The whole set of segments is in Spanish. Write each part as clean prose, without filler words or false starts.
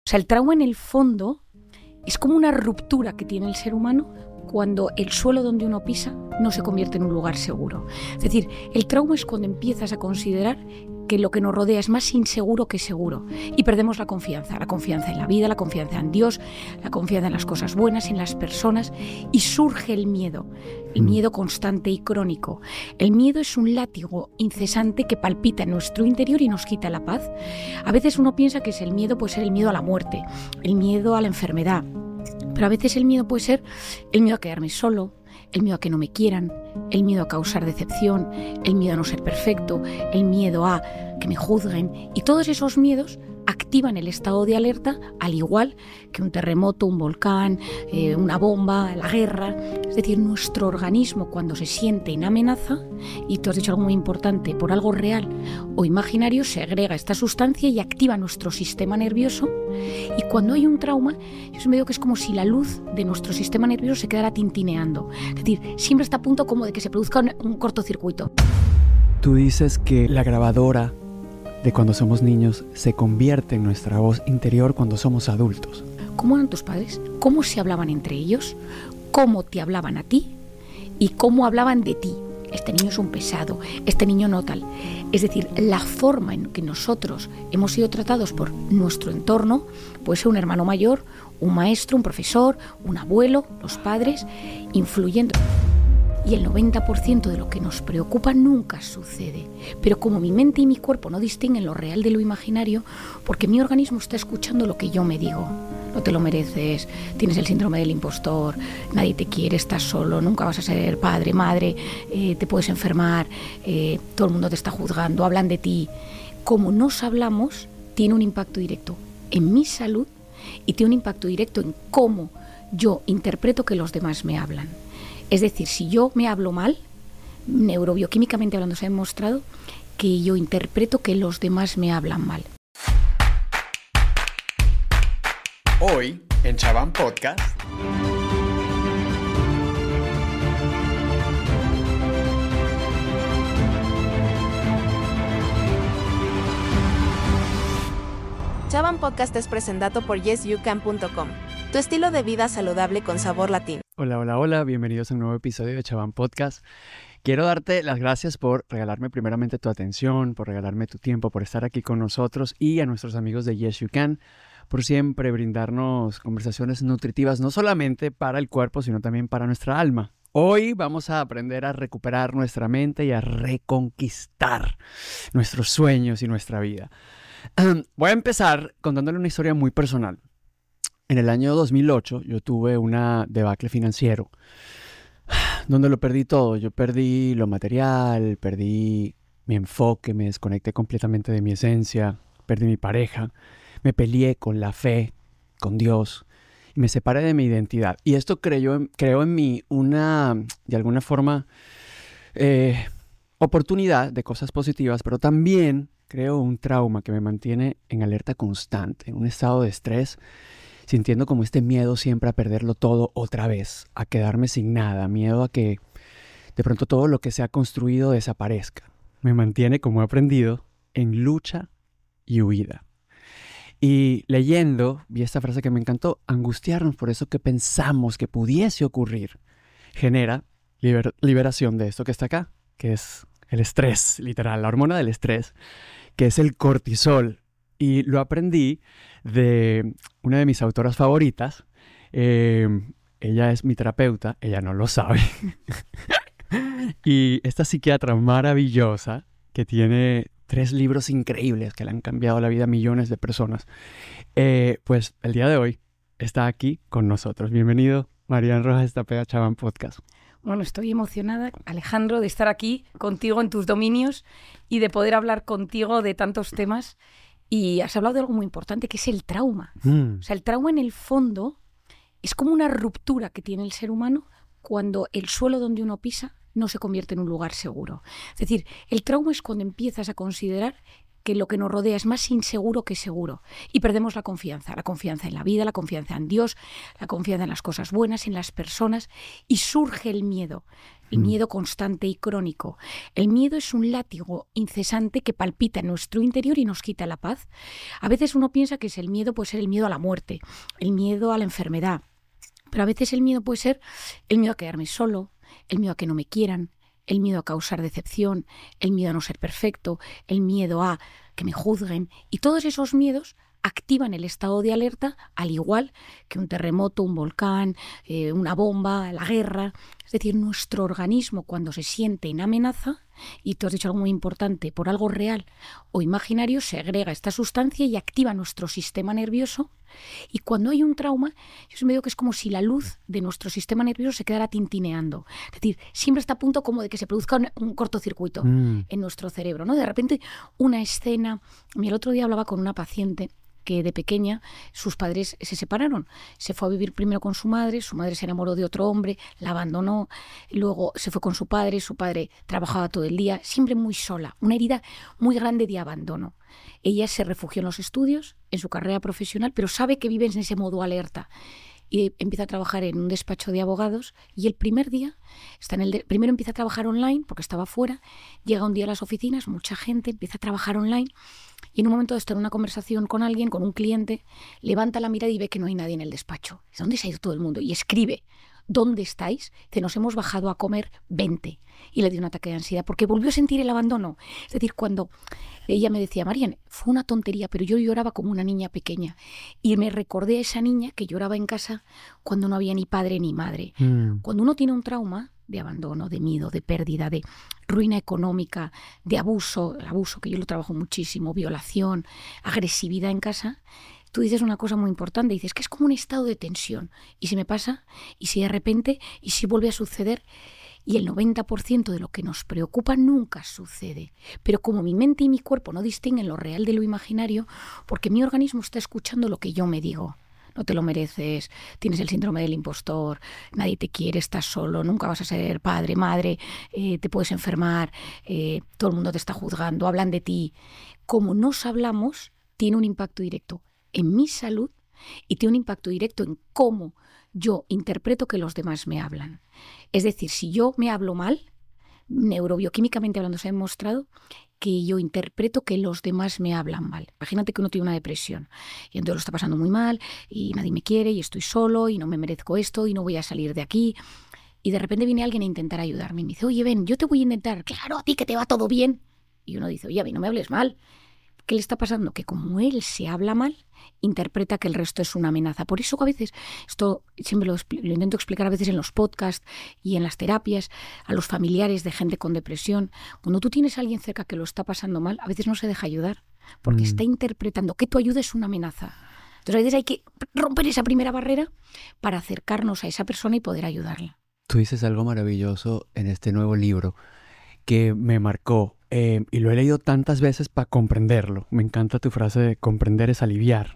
O sea, el trauma en el fondo es como una ruptura que tiene el ser humano cuando el suelo donde uno pisa no se convierte en un lugar seguro. Es decir, el trauma es cuando empiezas a considerar que lo que nos rodea es más inseguro que seguro y perdemos la confianza en la vida, la confianza en Dios, la confianza en las cosas buenas, en las personas, y surge el miedo constante y crónico. El miedo es un látigo incesante que palpita en nuestro interior y nos quita la paz. A veces uno piensa que es el miedo, puede ser el miedo a la muerte, el miedo a la enfermedad, pero a veces el miedo puede ser el miedo a quedarme solo, el miedo a que no me quieran, el miedo a causar decepción, el miedo a no ser perfecto, el miedo a que me juzguen. Y todos esos miedos activan el estado de alerta, al igual que un terremoto, un volcán, una bomba, la guerra. Es decir, nuestro organismo, cuando se siente en amenaza, y tú has dicho algo muy importante, por algo real o imaginario, segrega esta sustancia y activa nuestro sistema nervioso. Y cuando hay un trauma, yo siempre digo que es como si la luz de nuestro sistema nervioso se quedara tintineando. Es decir, siempre está a punto como de que se produzca un cortocircuito. Tú dices que la grabadora de cuando somos niños se convierte en nuestra voz interior cuando somos adultos. ¿Cómo eran tus padres? ¿Cómo se hablaban entre ellos? ¿Cómo te hablaban a ti? ¿Y cómo hablaban de ti? Este niño es un pesado, este niño no tal. Es decir, la forma en que nosotros hemos sido tratados por nuestro entorno, puede ser un hermano mayor, un maestro, un profesor, un abuelo, los padres, influyendo. Y el 90% de lo que nos preocupa nunca sucede. Pero como mi mente y mi cuerpo no distinguen lo real de lo imaginario, porque mi organismo está escuchando lo que yo me digo. No te lo mereces, tienes el síndrome del impostor, nadie te quiere, estás solo, nunca vas a ser padre, madre, te puedes enfermar, todo el mundo te está juzgando, hablan de ti. Como nos hablamos, tiene un impacto directo en mi salud y tiene un impacto directo en cómo yo interpreto que los demás me hablan. Es decir, si yo me hablo mal, neurobioquímicamente hablando se ha demostrado que yo interpreto que los demás me hablan mal. Hoy, en Chabán Podcast. Chabán Podcast es presentado por YesYouCan.com, tu estilo de vida saludable con sabor latino. Hola, bienvenidos a un nuevo episodio de Chabán Podcast. Quiero darte las gracias por regalarme primeramente tu atención, por regalarme tu tiempo, por estar aquí con nosotros y a nuestros amigos de Yes You Can, por siempre brindarnos conversaciones nutritivas, no solamente para el cuerpo, sino también para nuestra alma. Hoy vamos a aprender a recuperar nuestra mente y a reconquistar nuestros sueños y nuestra vida. Voy a empezar contándole una historia muy personal. En el año 2008 yo tuve una debacle financiero donde lo perdí todo. Yo perdí lo material, perdí mi enfoque, me desconecté completamente de mi esencia, perdí mi pareja, me peleé con la fe, con Dios y me separé de mi identidad. Y esto creó en mí una, de alguna forma, oportunidad de cosas positivas, pero también creó un trauma que me mantiene en alerta constante, en un estado de estrés, sintiendo como este miedo siempre a perderlo todo otra vez, a quedarme sin nada, miedo a que de pronto todo lo que se ha construido desaparezca. Me mantiene, como he aprendido, en lucha y huida. Y leyendo, vi esta frase que me encantó: angustiarnos por eso que pensamos que pudiese ocurrir genera liberación de esto que está acá, que es el estrés, literal, la hormona del estrés, que es el cortisol. Y lo aprendí de una de mis autoras favoritas. Ella es mi terapeuta, ella no lo sabe. Y esta psiquiatra maravillosa que tiene 3 libros increíbles que le han cambiado la vida a millones de personas. Pues el día de hoy está aquí con nosotros. Bienvenido, Marian Rojas Estapega, Chabán Podcast. Bueno, estoy emocionada, Alejandro, de estar aquí contigo en tus dominios y de poder hablar contigo de tantos temas. Y has hablado de algo muy importante, que es el trauma. O sea, el trauma en el fondo es como una ruptura que tiene el ser humano cuando el suelo donde uno pisa no se convierte en un lugar seguro. Es decir, el trauma es cuando empiezas a considerar que lo que nos rodea es más inseguro que seguro. Y perdemos la confianza en la vida, la confianza en Dios, la confianza en las cosas buenas, en las personas, y surge el miedo constante y crónico. El miedo es un látigo incesante que palpita en nuestro interior y nos quita la paz. A veces uno piensa que el miedo puede ser el miedo a la muerte, el miedo a la enfermedad, pero a veces el miedo puede ser el miedo a quedarme solo, el miedo a que no me quieran, el miedo a causar decepción, el miedo a no ser perfecto, el miedo a que me juzguen. Y todos esos miedos activan el estado de alerta, al igual que un terremoto, un volcán, una bomba, la guerra. Es decir, nuestro organismo, cuando se siente en amenaza, y tú has dicho algo muy importante, por algo real o imaginario, segrega esta sustancia y activa nuestro sistema nervioso. Y cuando hay un trauma, yo siempre digo que es como si la luz de nuestro sistema nervioso se quedara tintineando. Es decir, siempre está a punto como de que se produzca un cortocircuito en nuestro cerebro, ¿no? De repente una escena. El otro día hablaba con una paciente que de pequeña sus padres se separaron. Se fue a vivir primero con su madre se enamoró de otro hombre, la abandonó, luego se fue con su padre trabajaba todo el día, siempre muy sola, una herida muy grande de abandono. Ella se refugió en los estudios, en su carrera profesional, pero sabe que vive en ese modo alerta. Y empieza a trabajar en un despacho de abogados y el primer día, primero empieza a trabajar online porque estaba fuera, llega un día a las oficinas, mucha gente, empieza a trabajar online y en un momento de estar en una conversación con alguien, con un cliente, levanta la mirada y ve que no hay nadie en el despacho. ¿De dónde se ha ido todo el mundo? Y escribe, ¿dónde estáis? Dice, nos hemos bajado a comer 20. Y le dio un ataque de ansiedad porque volvió a sentir el abandono. Es decir, cuando ella me decía, Marian, fue una tontería, pero yo lloraba como una niña pequeña. Y me recordé a esa niña que lloraba en casa cuando no había ni padre ni madre. Cuando uno tiene un trauma de abandono, de miedo, de pérdida, de ruina económica, de abuso, que yo lo trabajo muchísimo, violación, agresividad en casa, tú dices una cosa muy importante, dices que es como un estado de tensión. ¿Y si me pasa? ¿Y si de repente? ¿Y si vuelve a suceder? Y el 90% de lo que nos preocupa nunca sucede. Pero como mi mente y mi cuerpo no distinguen lo real de lo imaginario, porque mi organismo está escuchando lo que yo me digo. No te lo mereces, tienes el síndrome del impostor, nadie te quiere, estás solo, nunca vas a ser padre, madre, te puedes enfermar, todo el mundo te está juzgando, hablan de ti. Como nos hablamos, tiene un impacto directo en mi salud y tiene un impacto directo en cómo yo interpreto que los demás me hablan. Es decir, si yo me hablo mal, neurobioquímicamente hablando se ha demostrado que yo interpreto que los demás me hablan mal. Imagínate que uno tiene una depresión y entonces lo está pasando muy mal y nadie me quiere y estoy solo y no me merezco esto y no voy a salir de aquí. Y de repente viene alguien a intentar ayudarme y me dice, oye, ven, yo te voy a intentar. Claro, a ti que te va todo bien. Y uno dice, oye, a mí no me hables mal. ¿Qué le está pasando? Que como él se habla mal, interpreta que el resto es una amenaza. Por eso a veces, esto siempre lo intento explicar a veces en los podcasts y en las terapias, a los familiares de gente con depresión. Cuando tú tienes a alguien cerca que lo está pasando mal, a veces no se deja ayudar, porque está interpretando que tu ayuda es una amenaza. Entonces a veces hay que romper esa primera barrera para acercarnos a esa persona y poder ayudarla. Tú dices algo maravilloso en este nuevo libro que me marcó. Y lo he leído tantas veces para comprenderlo. Me encanta tu frase de comprender es aliviar.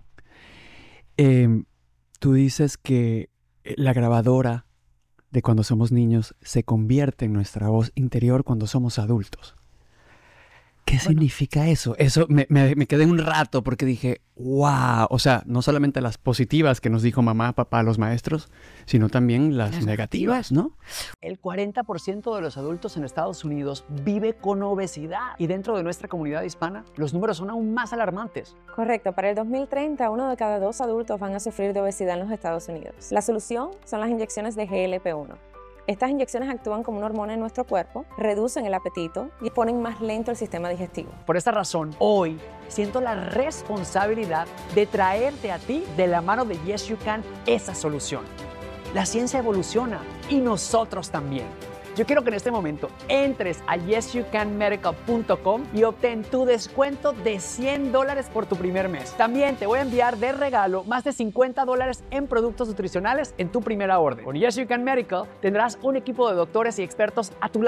Tú dices que la grabadora de cuando somos niños se convierte en nuestra voz interior cuando somos adultos. ¿Qué significa eso? Eso me quedé un rato porque dije, wow, o sea, no solamente las positivas que nos dijo mamá, papá, los maestros, sino también las negativas, ¿no? El 40% de los adultos en Estados Unidos vive con obesidad y dentro de nuestra comunidad hispana los números son aún más alarmantes. Correcto, para el 2030 1 de cada 2 adultos van a sufrir de obesidad en los Estados Unidos. La solución son las inyecciones de GLP-1. Estas inyecciones actúan como una hormona en nuestro cuerpo, reducen el apetito y ponen más lento el sistema digestivo. Por esta razón, hoy siento la responsabilidad de traerte a ti de la mano de Yes You Can esa solución. La ciencia evoluciona y nosotros también. Yo quiero que en este momento entres a yesyoucanmedical.com y obtén tu descuento de $100 por tu primer mes. También te voy a enviar de regalo más de $50 en productos nutricionales en tu primera orden. Con Yes You Can Medical tendrás un equipo de doctores y expertos a tu lado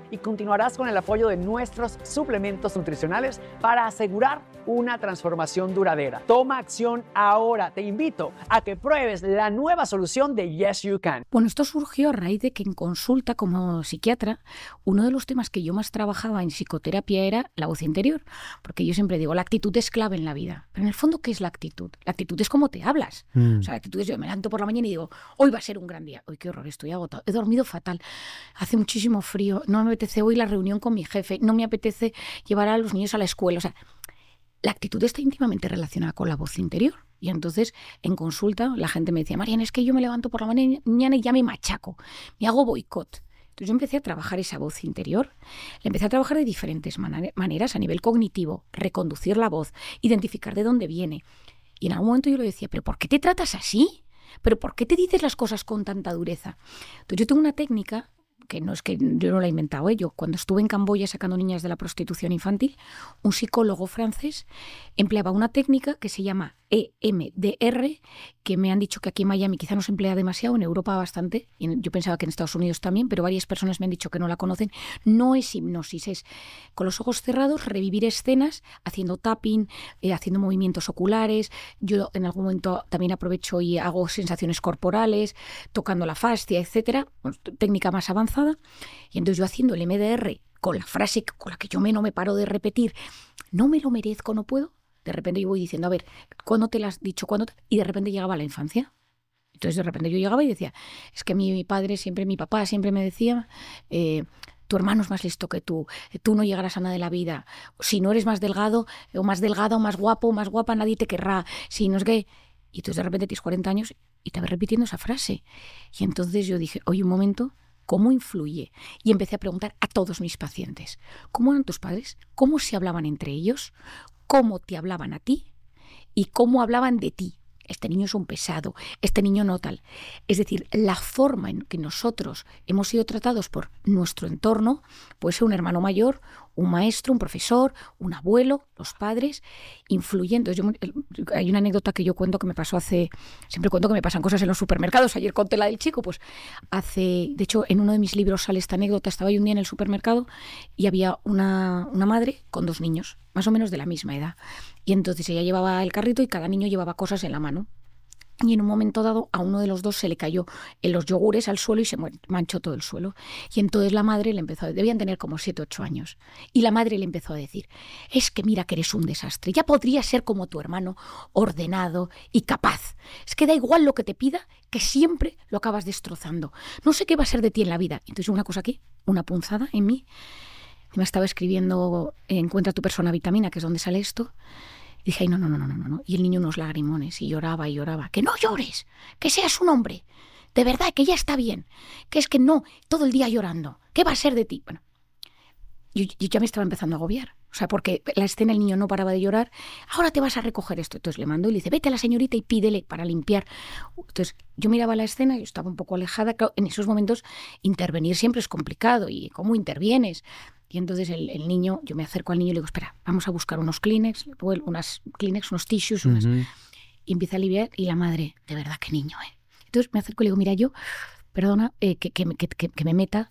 y continuarás con el apoyo de nuestros suplementos nutricionales para asegurar una transformación duradera. Toma acción ahora. Te invito a que pruebes la nueva solución de Yes You Can. Bueno, esto surgió a raíz de que en consulta como psiquiatra, uno de los temas que yo más trabajaba en psicoterapia era la voz interior, porque yo siempre digo, la actitud es clave en la vida. Pero en el fondo, ¿qué es la actitud? La actitud es cómo te hablas. O sea, la actitud es yo me levanto por la mañana y digo, hoy va a ser un gran día. Hoy qué horror, estoy agotado. He dormido fatal. Hace muchísimo frío. No me apetece hoy la reunión con mi jefe. No me apetece llevar a los niños a la escuela. O sea, la actitud está íntimamente relacionada con la voz interior. Y entonces, en consulta, la gente me decía, Marian, es que yo me levanto por la mañana y ya me machaco. Me hago boicot. Entonces yo empecé a trabajar esa voz interior. La empecé a trabajar de diferentes maneras a nivel cognitivo. Reconducir la voz, identificar de dónde viene. Y en algún momento yo le decía, ¿pero por qué te tratas así? ¿Pero por qué te dices las cosas con tanta dureza? Entonces yo tengo una técnica, que no es que yo no la he inventado, yo cuando estuve en Camboya sacando niñas de la prostitución infantil, un psicólogo francés empleaba una técnica que se llama EMDR, que me han dicho que aquí en Miami quizá no se emplea demasiado, en Europa bastante, y yo pensaba que en Estados Unidos también, pero varias personas me han dicho que no la conocen. No es hipnosis, es con los ojos cerrados revivir escenas, haciendo tapping, haciendo movimientos oculares. Yo en algún momento también aprovecho y hago sensaciones corporales, tocando la fascia, etcétera, técnica más avanzada. Y entonces yo haciendo el MDR con la frase con la que yo no me paro de repetir, no me lo merezco, no puedo. De repente yo voy diciendo, a ver, ¿cuándo te lo has dicho? Y de repente llegaba la infancia. Entonces de repente yo llegaba y decía, es que mi papá siempre me decía, tu hermano es más listo que tú no llegarás a nada de la vida. Si no eres más delgado, o más delgado, más guapo, más guapa, nadie te querrá. Si no es gay. Y entonces de repente tienes 40 años y te vas repitiendo esa frase. Y entonces yo dije, oye, un momento, ¿cómo influye? Y empecé a preguntar a todos mis pacientes, ¿cómo eran tus padres? ¿Cómo se hablaban entre ellos? ¿Cómo te hablaban a ti? ¿Y cómo hablaban de ti? Este niño es un pesado, este niño no tal. Es decir, la forma en que nosotros hemos sido tratados por nuestro entorno, puede ser un hermano mayor, un maestro, un profesor, un abuelo, los padres, influyendo. Hay una anécdota que yo cuento que me pasó siempre cuento que me pasan cosas en los supermercados. Ayer conté la del chico, de hecho, en uno de mis libros sale esta anécdota. Estaba yo un día en el supermercado y había una madre con 2 niños, más o menos de la misma edad. Y entonces ella llevaba el carrito y cada niño llevaba cosas en la mano. Y en un momento dado a uno de los 2 se le cayó en los yogures al suelo y se manchó todo el suelo. Y entonces la madre le empezó debían tener como 7 o 8 años. Y la madre le empezó a decir, es que mira que eres un desastre, ya podrías ser como tu hermano, ordenado y capaz. Es que da igual lo que te pida, que siempre lo acabas destrozando. No sé qué va a ser de ti en la vida. Entonces una cosa aquí, una punzada en mí. Me estaba escribiendo Encuentra tu persona vitamina, que es donde sale esto. Y dije, ay, no. Y el niño unos lagrimones y lloraba y lloraba. Que no llores, que seas un hombre. De verdad, que ya está bien. Que es que no, todo el día llorando. ¿Qué va a ser de ti? Bueno, yo ya me estaba empezando a agobiar. O sea, porque la escena, el niño no paraba de llorar. Ahora te vas a recoger esto. Entonces le mando y le dice, vete a la señorita y pídele para limpiar. Entonces yo miraba la escena, yo estaba un poco alejada. Claro, en esos momentos intervenir siempre es complicado. ¿Y cómo intervienes? Y entonces el niño, yo me acerco al niño y le digo, espera, vamos a buscar unos Kleenex, unos tissues, y empieza a aliviar. Y la madre, de verdad, qué niño, ¿eh? Entonces me acerco y le digo, mira, yo, perdona que me meta,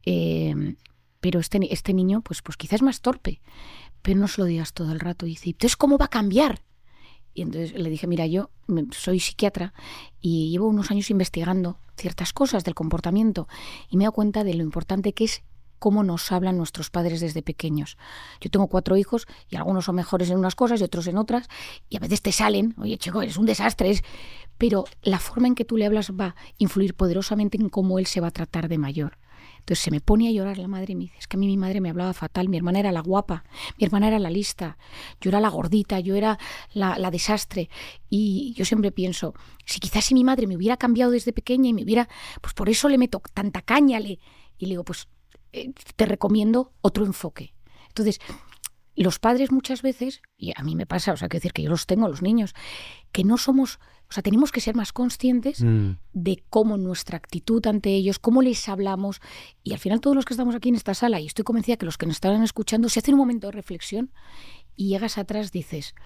pero este niño, pues quizás es más torpe, pero no se lo digas todo el rato. Y dice, entonces, ¿cómo va a cambiar? Y entonces le dije, mira, yo soy psiquiatra y llevo unos años investigando ciertas cosas del comportamiento y me he dado cuenta de lo importante que es cómo nos hablan nuestros padres desde pequeños. Yo tengo 4 hijos y algunos son mejores en unas cosas y otros en otras, y a veces te salen, oye chico, eres un desastre, pero la forma en que tú le hablas va a influir poderosamente en cómo él se va a tratar de mayor. Entonces se me pone a llorar la madre y me dice, es que a mí mi madre me hablaba fatal, mi hermana era la guapa, mi hermana era la lista, yo era la gordita, yo era la desastre. Y yo siempre pienso, si mi madre me hubiera cambiado desde pequeña y me hubiera, pues por eso le meto tanta caña, y le digo, pues te recomiendo otro enfoque. Entonces, los padres muchas veces, y a mí me pasa, o sea, quiero decir que yo los tengo, los niños, que no somos, o sea, tenemos que ser más conscientes de cómo nuestra actitud ante ellos, cómo les hablamos, y al final todos los que estamos aquí en esta sala, y estoy convencida que los que nos estarán escuchando, si hacen un momento de reflexión y llegas atrás, dices,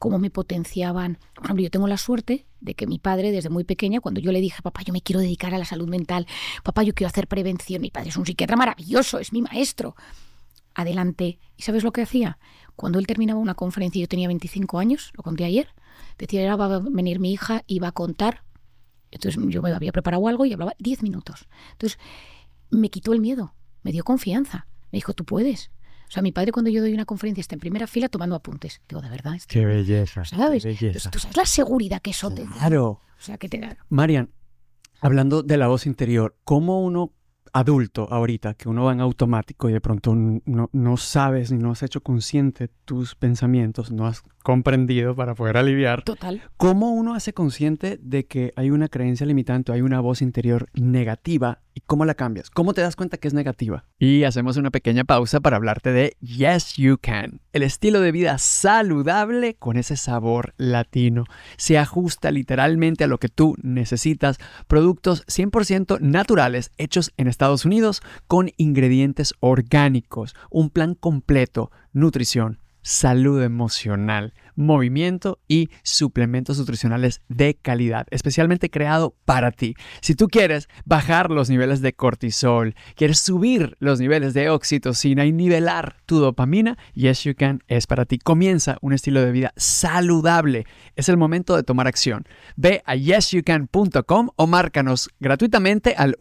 cómo me potenciaban. Por ejemplo, yo tengo la suerte de que mi padre, desde muy pequeña, cuando yo le dije, papá, yo me quiero dedicar a la salud mental, papá, yo quiero hacer prevención, mi padre es un psiquiatra maravilloso, es mi maestro. Adelante. ¿Y sabes lo que hacía? Cuando él terminaba una conferencia y yo tenía 25 años, lo conté ayer, decía, ahora va a venir mi hija y va a contar. Entonces yo me había preparado algo y hablaba 10 minutos. Entonces me quitó el miedo, me dio confianza. Me dijo, tú puedes. O sea, mi padre cuando yo doy una conferencia está en primera fila tomando apuntes. Digo, de verdad. Qué belleza. ¿Sabes? Qué belleza. Entonces, tú sabes la seguridad que eso te da. Claro. O sea, que te da. Marian, hablando de la voz interior, ¿cómo uno adulto ahorita, que uno va en automático y de pronto no sabes ni no has hecho consciente tus pensamientos, no has comprendido para poder aliviar? Total. ¿Cómo uno hace consciente de que hay una creencia limitante, hay una voz interior negativa y cómo la cambias? ¿Cómo te das cuenta que es negativa? Y hacemos una pequeña pausa para hablarte de Yes You Can, el estilo de vida saludable con ese sabor latino. Se ajusta literalmente a lo que tú necesitas, productos 100% naturales hechos en Estados Unidos con ingredientes orgánicos, un plan completo, nutrición, salud emocional, movimiento y suplementos nutricionales de calidad, especialmente creado para ti. Si tú quieres bajar los niveles de cortisol, quieres subir los niveles de oxitocina y nivelar tu dopamina, Yes You Can es para ti. Comienza un estilo de vida saludable. Es el momento de tomar acción. Ve a yesyoucan.com o márcanos gratuitamente al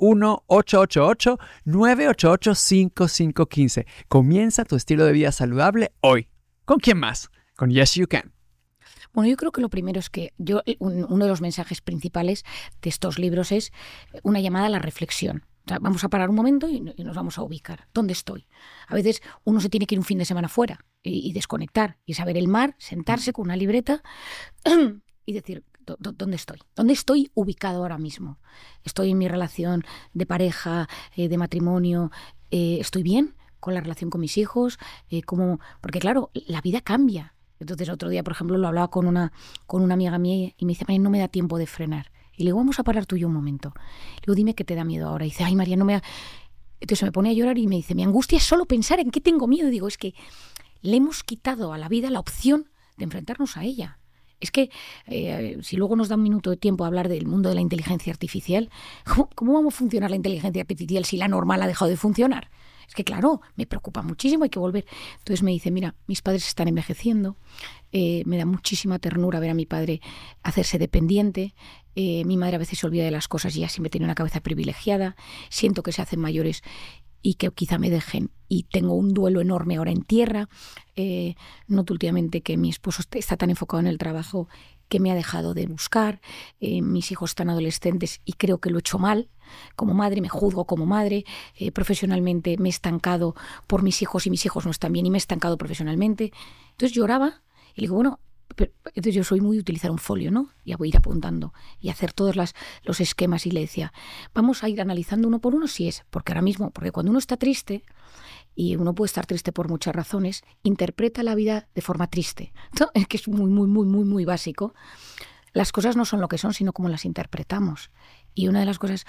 1-888-988-5515. Comienza tu estilo de vida saludable hoy. ¿Con quién más? Con Yes You Can. Bueno, yo creo que lo primero es que uno de los mensajes principales de estos libros es una llamada a la reflexión. O sea, vamos a parar un momento y nos vamos a ubicar. ¿Dónde estoy? A veces uno se tiene que ir un fin de semana fuera y desconectar y saber el mar, sentarse con una libreta y decir, ¿dónde estoy? ¿Dónde estoy ubicado ahora mismo? ¿Estoy en mi relación de pareja, de matrimonio? ¿Estoy bien con la relación con mis hijos? Porque claro, la vida cambia. Entonces otro día, por ejemplo, lo hablaba con una amiga mía y me dice, María, no me da tiempo de frenar. Y le digo, vamos a parar tú y yo un momento. Le digo, dime qué te da miedo ahora. Y dice, ay, María, no me da... Entonces me pone a llorar y me dice, mi angustia es solo pensar en qué tengo miedo. Y digo, es que le hemos quitado a la vida la opción de enfrentarnos a ella. Es que si luego nos da un minuto de tiempo a hablar del mundo de la inteligencia artificial, ¿cómo vamos a funcionar la inteligencia artificial si la normal ha dejado de funcionar? Es que claro, me preocupa muchísimo, hay que volver. Entonces me dice, mira, mis padres están envejeciendo, me da muchísima ternura ver a mi padre hacerse dependiente, mi madre a veces se olvida de las cosas y ya siempre tiene una cabeza privilegiada, siento que se hacen mayores y que quizá me dejen y tengo un duelo enorme ahora en tierra. Noto últimamente que mi esposo está tan enfocado en el trabajo que me ha dejado de buscar, mis hijos están adolescentes y creo que lo he hecho mal como madre, me juzgo como madre, profesionalmente me he estancado por mis hijos y mis hijos no están bien y me he estancado profesionalmente. Entonces lloraba y le digo, bueno, entonces yo soy muy de utilizar un folio, ¿no? Ya voy a ir apuntando y hacer todos los esquemas y le decía, vamos a ir analizando uno por uno si es, porque ahora mismo, porque cuando uno está triste, y uno puede estar triste por muchas razones, interpreta la vida de forma triste, ¿no? Es que es muy básico. Las cosas no son lo que son, sino cómo las interpretamos. Y una de las cosas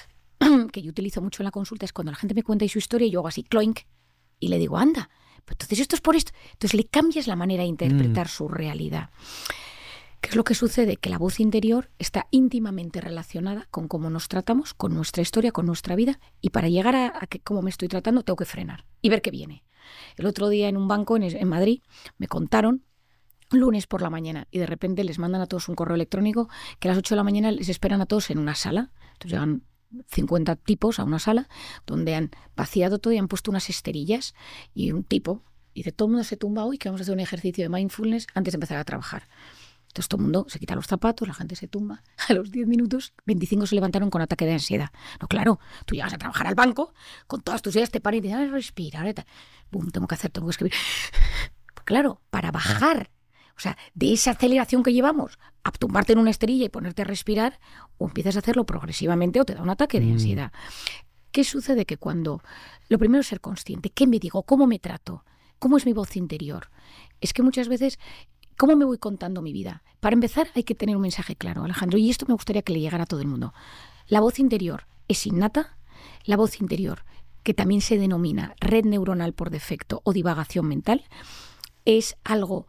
que yo utilizo mucho en la consulta es cuando la gente me cuenta su historia y yo hago así, cloink, y le digo, anda, pues entonces esto es por esto. Entonces le cambias la manera de interpretar su realidad. ¿Qué es lo que sucede? Que la voz interior está íntimamente relacionada con cómo nos tratamos, con nuestra historia, con nuestra vida, y para llegar a que cómo me estoy tratando tengo que frenar y ver qué viene. El otro día en un banco en Madrid me contaron, lunes por la mañana, y de repente les mandan a todos un correo electrónico que a las 8 de la mañana les esperan a todos en una sala. Entonces llegan 50 tipos a una sala donde han vaciado todo y han puesto unas esterillas y un tipo dice, todo el mundo se tumba hoy que vamos a hacer un ejercicio de mindfulness antes de empezar a trabajar. Entonces todo el mundo se quita los zapatos, la gente se tumba. A los 10 minutos, 25 se levantaron con ataque de ansiedad. No, claro, tú llegas a trabajar al banco, con todas tus ideas te paran y te dicen, respira, ahorita. Boom, tengo que escribir. Pues claro, para bajar, o sea, de esa aceleración que llevamos, a tumbarte en una esterilla y ponerte a respirar, o empiezas a hacerlo progresivamente o te da un ataque de ansiedad. ¿Qué sucede? Que cuando... Lo primero es ser consciente. ¿Qué me digo? ¿Cómo me trato? ¿Cómo es mi voz interior? Es que muchas veces... ¿Cómo me voy contando mi vida? Para empezar hay que tener un mensaje claro, Alejandro, y esto me gustaría que le llegara a todo el mundo. La voz interior es innata, la voz interior, que también se denomina red neuronal por defecto o divagación mental, es algo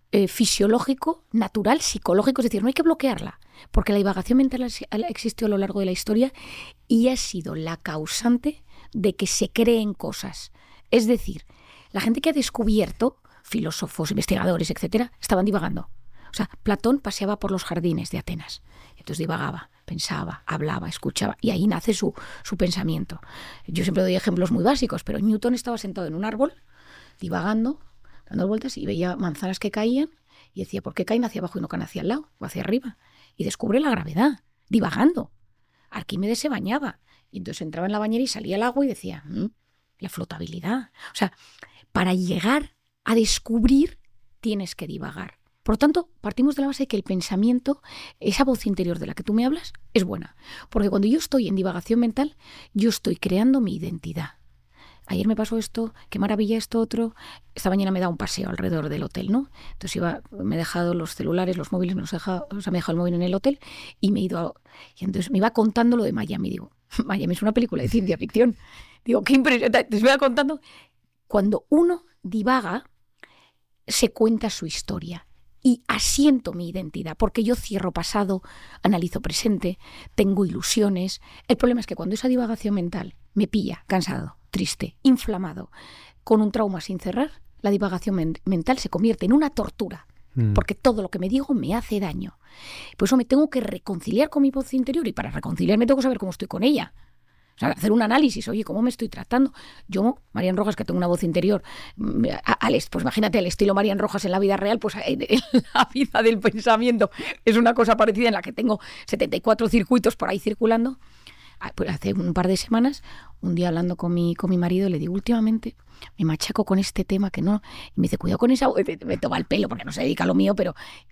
fisiológico, natural, psicológico, es decir, no hay que bloquearla, porque la divagación mental existió a lo largo de la historia y ha sido la causante de que se creen cosas. Es decir, la gente que ha descubierto, filósofos, investigadores, etcétera, estaban divagando. O sea, Platón paseaba por los jardines de Atenas, entonces divagaba, pensaba, hablaba, escuchaba, y ahí nace su pensamiento. Yo siempre doy ejemplos muy básicos, pero Newton estaba sentado en un árbol, divagando, dando vueltas, y veía manzanas que caían, y decía, ¿por qué caen hacia abajo y no caen hacia el lado o hacia arriba? Y descubre la gravedad, divagando. Arquímedes se bañaba, y entonces entraba en la bañera y salía el agua y decía, la flotabilidad. O sea, para llegar a descubrir tienes que divagar. Por lo tanto, partimos de la base de que el pensamiento, esa voz interior de la que tú me hablas, es buena. Porque cuando yo estoy en divagación mental, yo estoy creando mi identidad. Ayer me pasó esto, qué maravilla esto otro. Esta mañana me da un paseo alrededor del hotel, ¿no? Entonces me he dejado los celulares, los móviles, me he dejado el móvil en el hotel y me he ido y entonces me iba contando lo de Miami. Digo, Miami es una película de ciencia ficción. Digo, qué impresionante. Entonces me iba contando. Cuando uno divaga, se cuenta su historia. Y asiento mi identidad, porque yo cierro pasado, analizo presente, tengo ilusiones. El problema es que cuando esa divagación mental me pilla cansado, triste, inflamado, con un trauma sin cerrar, la divagación mental se convierte en una tortura, porque todo lo que me digo me hace daño. Por eso me tengo que reconciliar con mi voz interior, y para reconciliarme tengo que saber cómo estoy con ella. O sea, hacer un análisis, oye, ¿cómo me estoy tratando? Yo, Marian Rojas, que tengo una voz interior, pues imagínate el estilo Marian Rojas en la vida real, pues en la vida del pensamiento es una cosa parecida en la que tengo 74 circuitos por ahí circulando. Pues hace un par de semanas, un día hablando con mi marido, le digo, últimamente me machaco con este tema que no... Y me dice, cuidado con esa... Me toma el pelo porque no se dedica a lo mío, pero...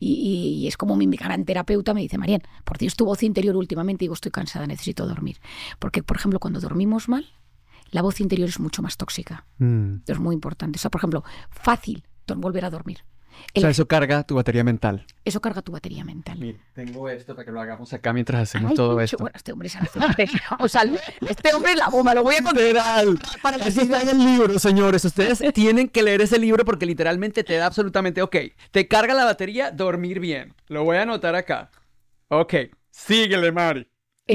Y es como mi gran terapeuta me dice, Marian, por Dios, tu voz interior últimamente, digo, estoy cansada, necesito dormir. Porque, por ejemplo, cuando dormimos mal, la voz interior es mucho más tóxica. Es muy importante. O sea, por ejemplo, fácil volver a dormir. O sea, eso carga tu batería mental. Eso carga tu batería mental. Mira, tengo esto para que lo hagamos acá mientras hacemos todo esto. Bueno, este hombre sabe hacer. O sea, este hombre es la bomba, lo voy a contar. Así está en el libro, señores. Ustedes tienen que leer ese libro porque literalmente te da absolutamente, ok, te carga la batería, dormir bien. Lo voy a anotar acá. Ok, síguele, Mari.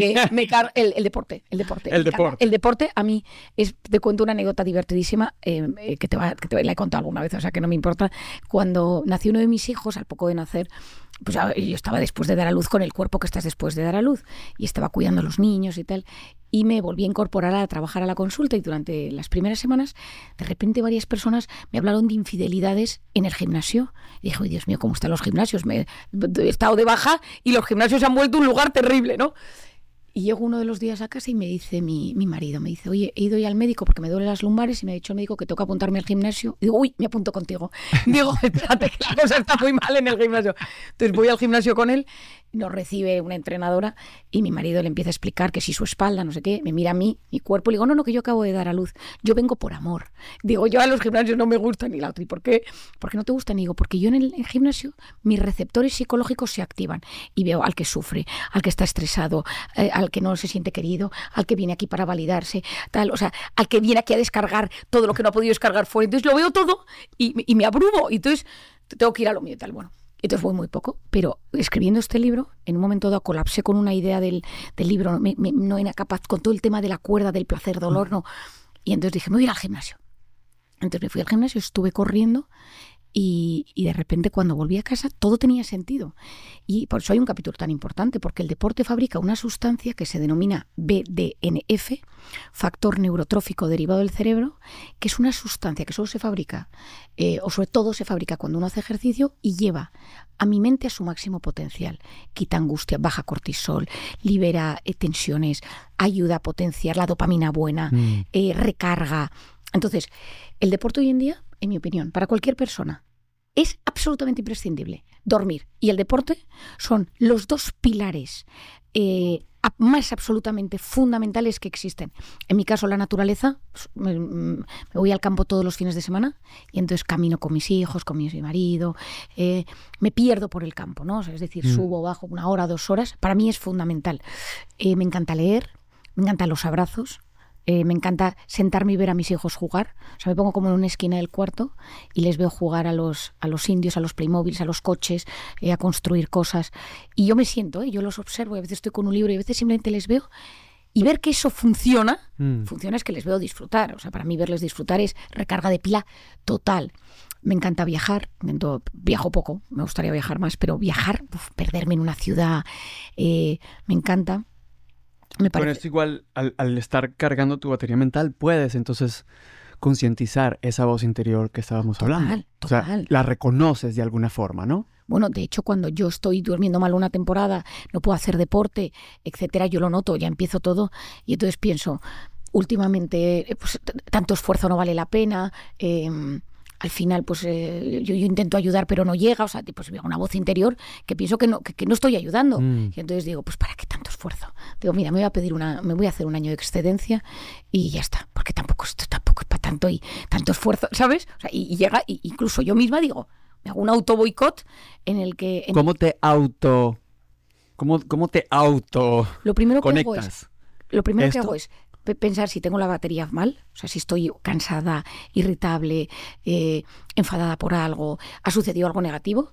El deporte. El deporte, a mí, te cuento una anécdota divertidísima que la he contado alguna vez, o sea que no me importa. Cuando nació uno de mis hijos, al poco de nacer, pues yo estaba después de dar a luz con el cuerpo que estás después de dar a luz y estaba cuidando a los niños y tal, y me volví a incorporar a trabajar a la consulta, y durante las primeras semanas de repente varias personas me hablaron de infidelidades en el gimnasio y dije, Dios mío, ¿cómo están los gimnasios? He estado de baja y los gimnasios se han vuelto un lugar terrible, ¿no? Y llego uno de los días a casa y me dice mi marido, me dice, oye, he ido ya al médico porque me duelen las lumbares y me ha dicho el médico que tengo que apuntarme al gimnasio. Y digo, uy, me apunto contigo. Digo, espérate, que la cosa está muy mal en el gimnasio. Entonces voy al gimnasio con él, nos recibe una entrenadora y mi marido le empieza a explicar que si su espalda, no sé qué, me mira a mí, mi cuerpo, y le digo, no, que yo acabo de dar a luz. Yo vengo por amor. Digo, yo a los gimnasios no me gusta ni la otra. ¿Y por qué? ¿Por qué no te gusta? Digo, porque yo en el gimnasio mis receptores psicológicos se activan y veo al que sufre, al que está estresado, al que no se siente querido, al que viene aquí para validarse, tal, o sea, al que viene aquí a descargar todo lo que no ha podido descargar fuera. Entonces lo veo todo y me abrumo, y entonces tengo que ir a lo mío y tal. Bueno, entonces voy muy poco, pero escribiendo este libro, en un momento dado colapsé con una idea del libro, no era capaz, con todo el tema de la cuerda, del placer, dolor, no. Y entonces dije, me voy a ir al gimnasio. Entonces me fui al gimnasio, estuve corriendo, y de repente cuando volví a casa todo tenía sentido. Y por eso hay un capítulo tan importante, porque el deporte fabrica una sustancia que se denomina BDNF, factor neurotrófico derivado del cerebro, que es una sustancia que solo se fabrica, o sobre todo se fabrica cuando uno hace ejercicio, y lleva a mi mente a su máximo potencial. Quita angustia, baja cortisol, libera tensiones, ayuda a potenciar la dopamina buena, recarga. Entonces, el deporte hoy en día, en mi opinión, para cualquier persona, es absolutamente imprescindible. Dormir y el deporte son los dos pilares más absolutamente fundamentales que existen. En mi caso, la naturaleza. Me voy al campo todos los fines de semana y entonces camino con mis hijos, con mi marido, me pierdo por el campo, ¿no? O sea, es decir, subo, bajo 1 hora, 2 horas. Para mí es fundamental. Me encanta leer, me encantan los abrazos. Me encanta sentarme y ver a mis hijos jugar. O sea, me pongo como en una esquina del cuarto y les veo jugar a los indios, a los Playmobil, a los coches, a construir cosas. Y yo me siento, yo los observo, y a veces estoy con un libro y a veces simplemente les veo. Y ver que eso funciona es que les veo disfrutar. O sea, para mí verles disfrutar es recarga de pila total. Me encanta viajar, viajo poco, me gustaría viajar más, pero viajar, perderme en una ciudad, me encanta. Con esto igual, al estar cargando tu batería mental, puedes entonces concientizar esa voz interior que estábamos hablando. Total. O sea, la reconoces de alguna forma, ¿no? Bueno, de hecho, cuando yo estoy durmiendo mal una temporada, no puedo hacer deporte, etcétera, yo lo noto, ya empiezo todo y entonces pienso, últimamente, pues, tanto esfuerzo no vale la pena, al final, pues yo intento ayudar, pero no llega, o sea, pues veo una voz interior que pienso que no estoy ayudando. Y entonces digo, pues ¿para qué tanto esfuerzo? Digo, mira, me voy a hacer un año de excedencia y ya está, porque tampoco es para tanto y tanto esfuerzo, ¿sabes? O sea, y llega, y incluso yo misma digo, me hago un auto boicot en el que... ¿Cómo te auto Lo primero conectas? Que hago es pensar si tengo la batería mal, o sea, si estoy cansada, irritable, enfadada por algo, ha sucedido algo negativo.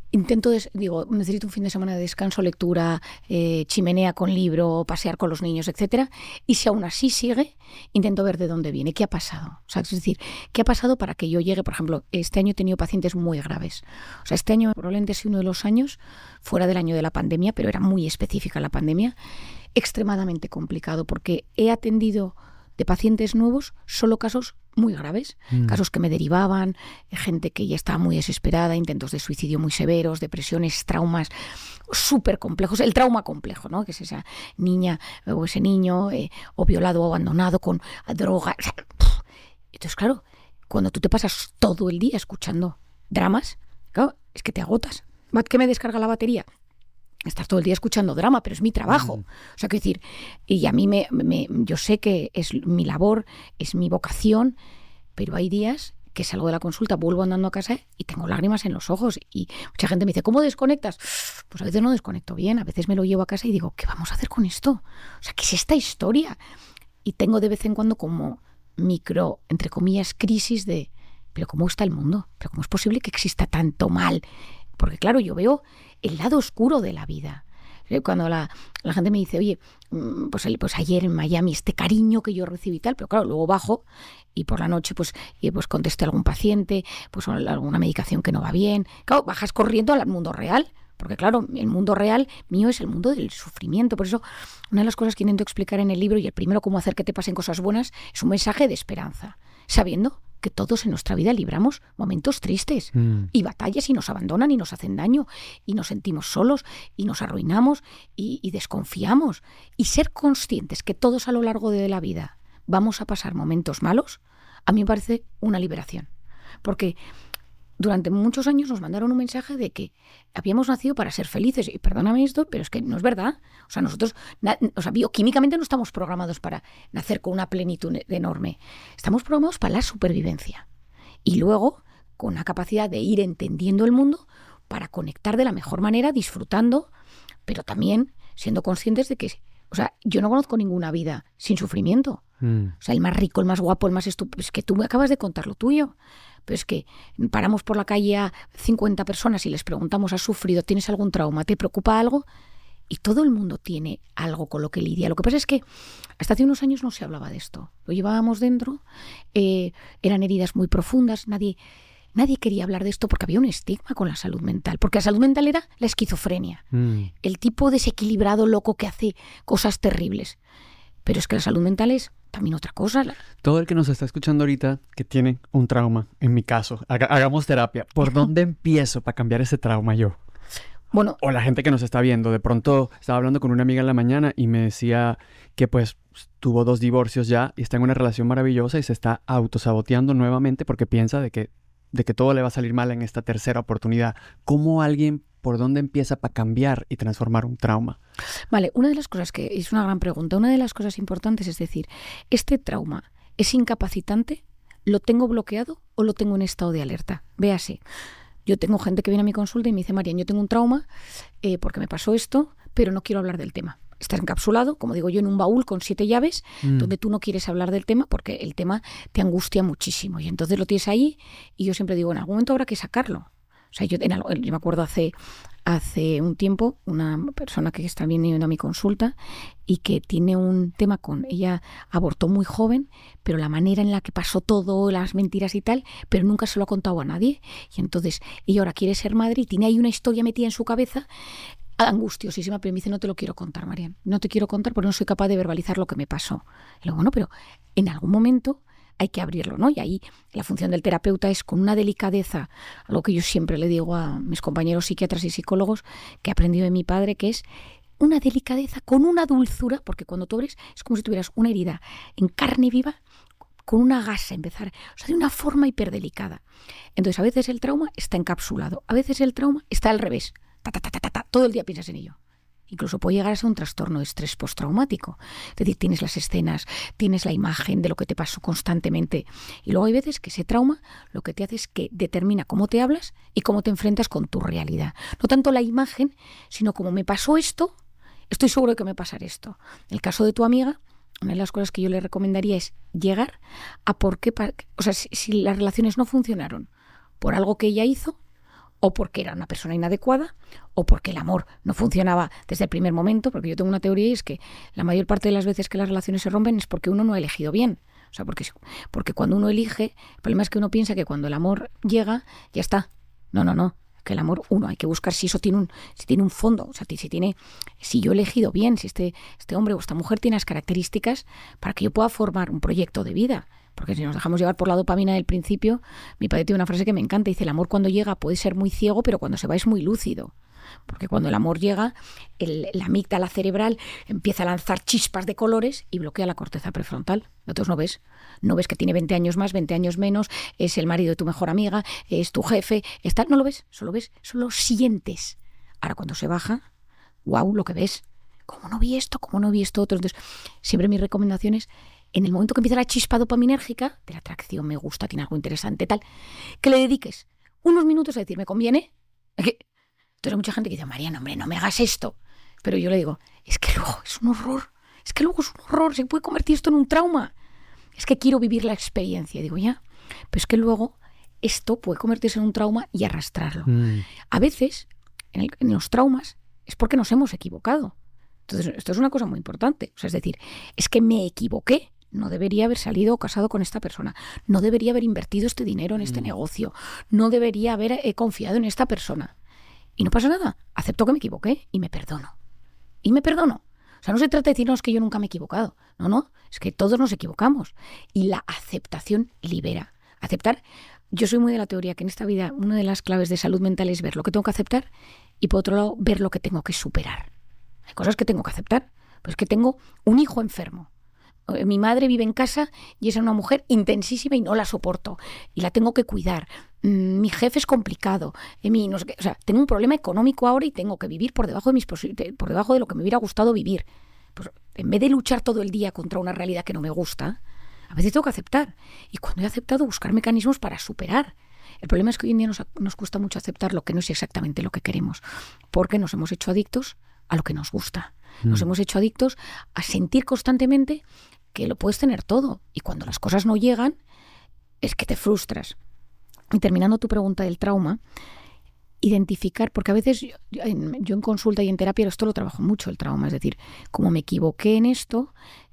Digo, necesito un fin de semana de descanso, lectura, chimenea con libro, pasear con los niños, etcétera. Y si aún así sigue, intento ver de dónde viene, qué ha pasado. O sea, es decir, qué ha pasado para que yo llegue, por ejemplo, este año he tenido pacientes muy graves. O sea, este año probablemente es uno de los años, fuera del año de la pandemia, pero era muy específica la pandemia, extremadamente complicado, porque he atendido de pacientes nuevos solo casos muy graves, casos que me derivaban, gente que ya estaba muy desesperada, intentos de suicidio muy severos, depresiones, traumas súper complejos, el trauma complejo, ¿no? Que es esa niña o ese niño o violado o abandonado con droga. Entonces, claro, cuando tú te pasas todo el día escuchando dramas, claro, es que te agotas. ¿Qué me descarga la batería? Estar todo el día escuchando drama, pero es mi trabajo. O sea, quiero decir, y a mí yo sé que es mi labor, es mi vocación, pero hay días que salgo de la consulta, vuelvo andando a casa y tengo lágrimas en los ojos. Y mucha gente me dice, ¿cómo desconectas? Pues a veces no desconecto bien, a veces me lo llevo a casa y digo, ¿qué vamos a hacer con esto? O sea, ¿qué es esta historia? Y tengo de vez en cuando como micro, entre comillas, crisis de, ¿pero cómo está el mundo? ¿Pero cómo es posible que exista tanto mal? Porque claro, yo veo el lado oscuro de la vida. Cuando la gente me dice, oye, pues ayer en Miami este cariño que yo recibí y tal, pero claro, luego bajo y por la noche pues contesté a algún paciente, pues alguna medicación que no va bien. Claro, bajas corriendo al mundo real, porque claro, el mundo real mío es el mundo del sufrimiento. Por eso, una de las cosas que intento explicar en el libro, y el primero, cómo hacer que te pasen cosas buenas, es un mensaje de esperanza, sabiendo que todos en nuestra vida libramos momentos tristes y batallas y nos abandonan y nos hacen daño y nos sentimos solos y nos arruinamos y desconfiamos. Y ser conscientes que todos a lo largo de la vida vamos a pasar momentos malos, a mí me parece una liberación. Porque durante muchos años nos mandaron un mensaje de que habíamos nacido para ser felices. Y perdóname esto, pero es que no es verdad. O sea, nosotros bioquímicamente no estamos programados para nacer con una plenitud enorme. Estamos programados para la supervivencia. Y luego, con la capacidad de ir entendiendo el mundo para conectar de la mejor manera, disfrutando, pero también siendo conscientes de que, o sea, yo no conozco ninguna vida sin sufrimiento. O sea, el más rico, el más guapo, el más estúpido. Es que tú me acabas de contar lo tuyo. Pero es que paramos por la calle a 50 personas y les preguntamos, ¿has sufrido? ¿Tienes algún trauma? ¿Te preocupa algo? Y todo el mundo tiene algo con lo que lidia. Lo que pasa es que hasta hace unos años no se hablaba de esto. Lo llevábamos dentro, eran heridas muy profundas, nadie quería hablar de esto porque había un estigma con la salud mental. Porque la salud mental era la esquizofrenia, el tipo desequilibrado, loco que hace cosas terribles. Pero es que la salud mental es también otra cosa. Todo el que nos está escuchando ahorita que tiene un trauma, en mi caso, hagamos terapia. ¿Por dónde empiezo para cambiar ese trauma yo? Bueno, o la gente que nos está viendo. De pronto estaba hablando con una amiga en la mañana y me decía que pues tuvo 2 divorcios ya y está en una relación maravillosa y se está autosaboteando nuevamente porque piensa de que todo le va a salir mal en esta tercera oportunidad. ¿Cómo alguien, por dónde empieza para cambiar y transformar un trauma? Vale, una de las cosas que es una gran pregunta, una de las cosas importantes es decir, ¿este trauma es incapacitante? ¿Lo tengo bloqueado o lo tengo en estado de alerta? Véase, yo tengo gente que viene a mi consulta y me dice, Marian, yo tengo un trauma porque me pasó esto, pero no quiero hablar del tema. estás encapsulado, como digo yo, en un baúl con 7 llaves, donde tú no quieres hablar del tema porque el tema te angustia muchísimo. Y entonces lo tienes ahí y yo siempre digo, en algún momento habrá que sacarlo. O sea, yo me acuerdo hace un tiempo, una persona que está viniendo a mi consulta y que tiene un tema ella abortó muy joven, pero la manera en la que pasó todo, las mentiras y tal, pero nunca se lo ha contado a nadie. Y entonces ella ahora quiere ser madre y tiene ahí una historia metida en su cabeza angustiosísima, pero me dice, no te lo quiero contar, Marian, no te quiero contar porque no soy capaz de verbalizar lo que me pasó. Y luego, bueno, pero en algún momento hay que abrirlo, ¿no? Y ahí la función del terapeuta es con una delicadeza, algo que yo siempre le digo a mis compañeros psiquiatras y psicólogos, que he aprendido de mi padre, que es una delicadeza con una dulzura, porque cuando tú abres es como si tuvieras una herida en carne viva, con una gasa, empezar, o sea, de una forma hiperdelicada. Entonces, a veces el trauma está encapsulado, a veces el trauma está al revés, todo el día piensas en ello. Incluso puede llegar a ser un trastorno de estrés postraumático. Es decir, tienes las escenas, tienes la imagen de lo que te pasó constantemente. Y luego hay veces que ese trauma lo que te hace es que determina cómo te hablas y cómo te enfrentas con tu realidad. No tanto la imagen, sino como me pasó esto, estoy seguro de que me pasará esto. En el caso de tu amiga, una de las cosas que yo le recomendaría es llegar a por qué... O sea, si las relaciones no funcionaron por algo que ella hizo, o porque era una persona inadecuada, o porque el amor no funcionaba desde el primer momento, porque yo tengo una teoría y es que la mayor parte de las veces que las relaciones se rompen es porque uno no ha elegido bien. O sea, porque cuando uno elige, el problema es que uno piensa que cuando el amor llega, ya está. No. Que el amor, hay que buscar si eso tiene un fondo, o sea, si yo he elegido bien, si este hombre o esta mujer tiene las características para que yo pueda formar un proyecto de vida. Porque si nos dejamos llevar por la dopamina del principio, mi padre tiene una frase que me encanta, dice, el amor cuando llega puede ser muy ciego, pero cuando se va es muy lúcido. Porque cuando el amor llega, la amígdala cerebral empieza a lanzar chispas de colores y bloquea la corteza prefrontal. Entonces no ves que tiene 20 años más, 20 años menos, es el marido de tu mejor amiga, es tu jefe, no lo ves, solo sientes. Ahora cuando se baja, wow, lo que ves. ¿Cómo no vi esto otro? Entonces, siempre mi recomendación es, en el momento que empieza la chispa dopaminérgica, de la atracción, me gusta, tiene algo interesante, tal, que le dediques unos minutos a decir, ¿me conviene? Entonces hay mucha gente que dice, Mariana, hombre, no me hagas esto. Pero yo le digo, es que luego es un horror, se puede convertir esto en un trauma. Es que quiero vivir la experiencia. Y digo, ya, pero es que luego esto puede convertirse en un trauma y arrastrarlo. A veces, en los traumas, es porque nos hemos equivocado. Entonces, esto es una cosa muy importante. O sea, es decir, es que me equivoqué. No debería haber salido o casado con esta persona. No debería haber invertido este dinero en este negocio. No debería haber confiado en esta persona. Y no pasa nada. Acepto que me equivoqué y me perdono. O sea, no se trata de decir, no, es que yo nunca me he equivocado. No, es que todos nos equivocamos. Y la aceptación libera. Aceptar. Yo soy muy de la teoría que en esta vida una de las claves de salud mental es ver lo que tengo que aceptar y por otro lado ver lo que tengo que superar. Hay cosas que tengo que aceptar. Pues que tengo un hijo enfermo. Mi madre vive en casa y es una mujer intensísima y no la soporto. Y la tengo que cuidar. Mi jefe es complicado. No sé qué. O sea, tengo un problema económico ahora y tengo que vivir por debajo de por debajo de lo que me hubiera gustado vivir. Pues en vez de luchar todo el día contra una realidad que no me gusta, a veces tengo que aceptar. Y cuando he aceptado, buscar mecanismos para superar. El problema es que hoy en día nos cuesta mucho aceptar lo que no es exactamente lo que queremos. Porque nos hemos hecho adictos a lo que nos gusta. Nos hemos hecho adictos a sentir constantemente que lo puedes tener todo. Y cuando las cosas no llegan, es que te frustras. Y terminando tu pregunta del trauma, identificar, porque a veces yo en consulta y en terapia esto lo trabajo mucho, el trauma. Es decir, como me equivoqué en esto,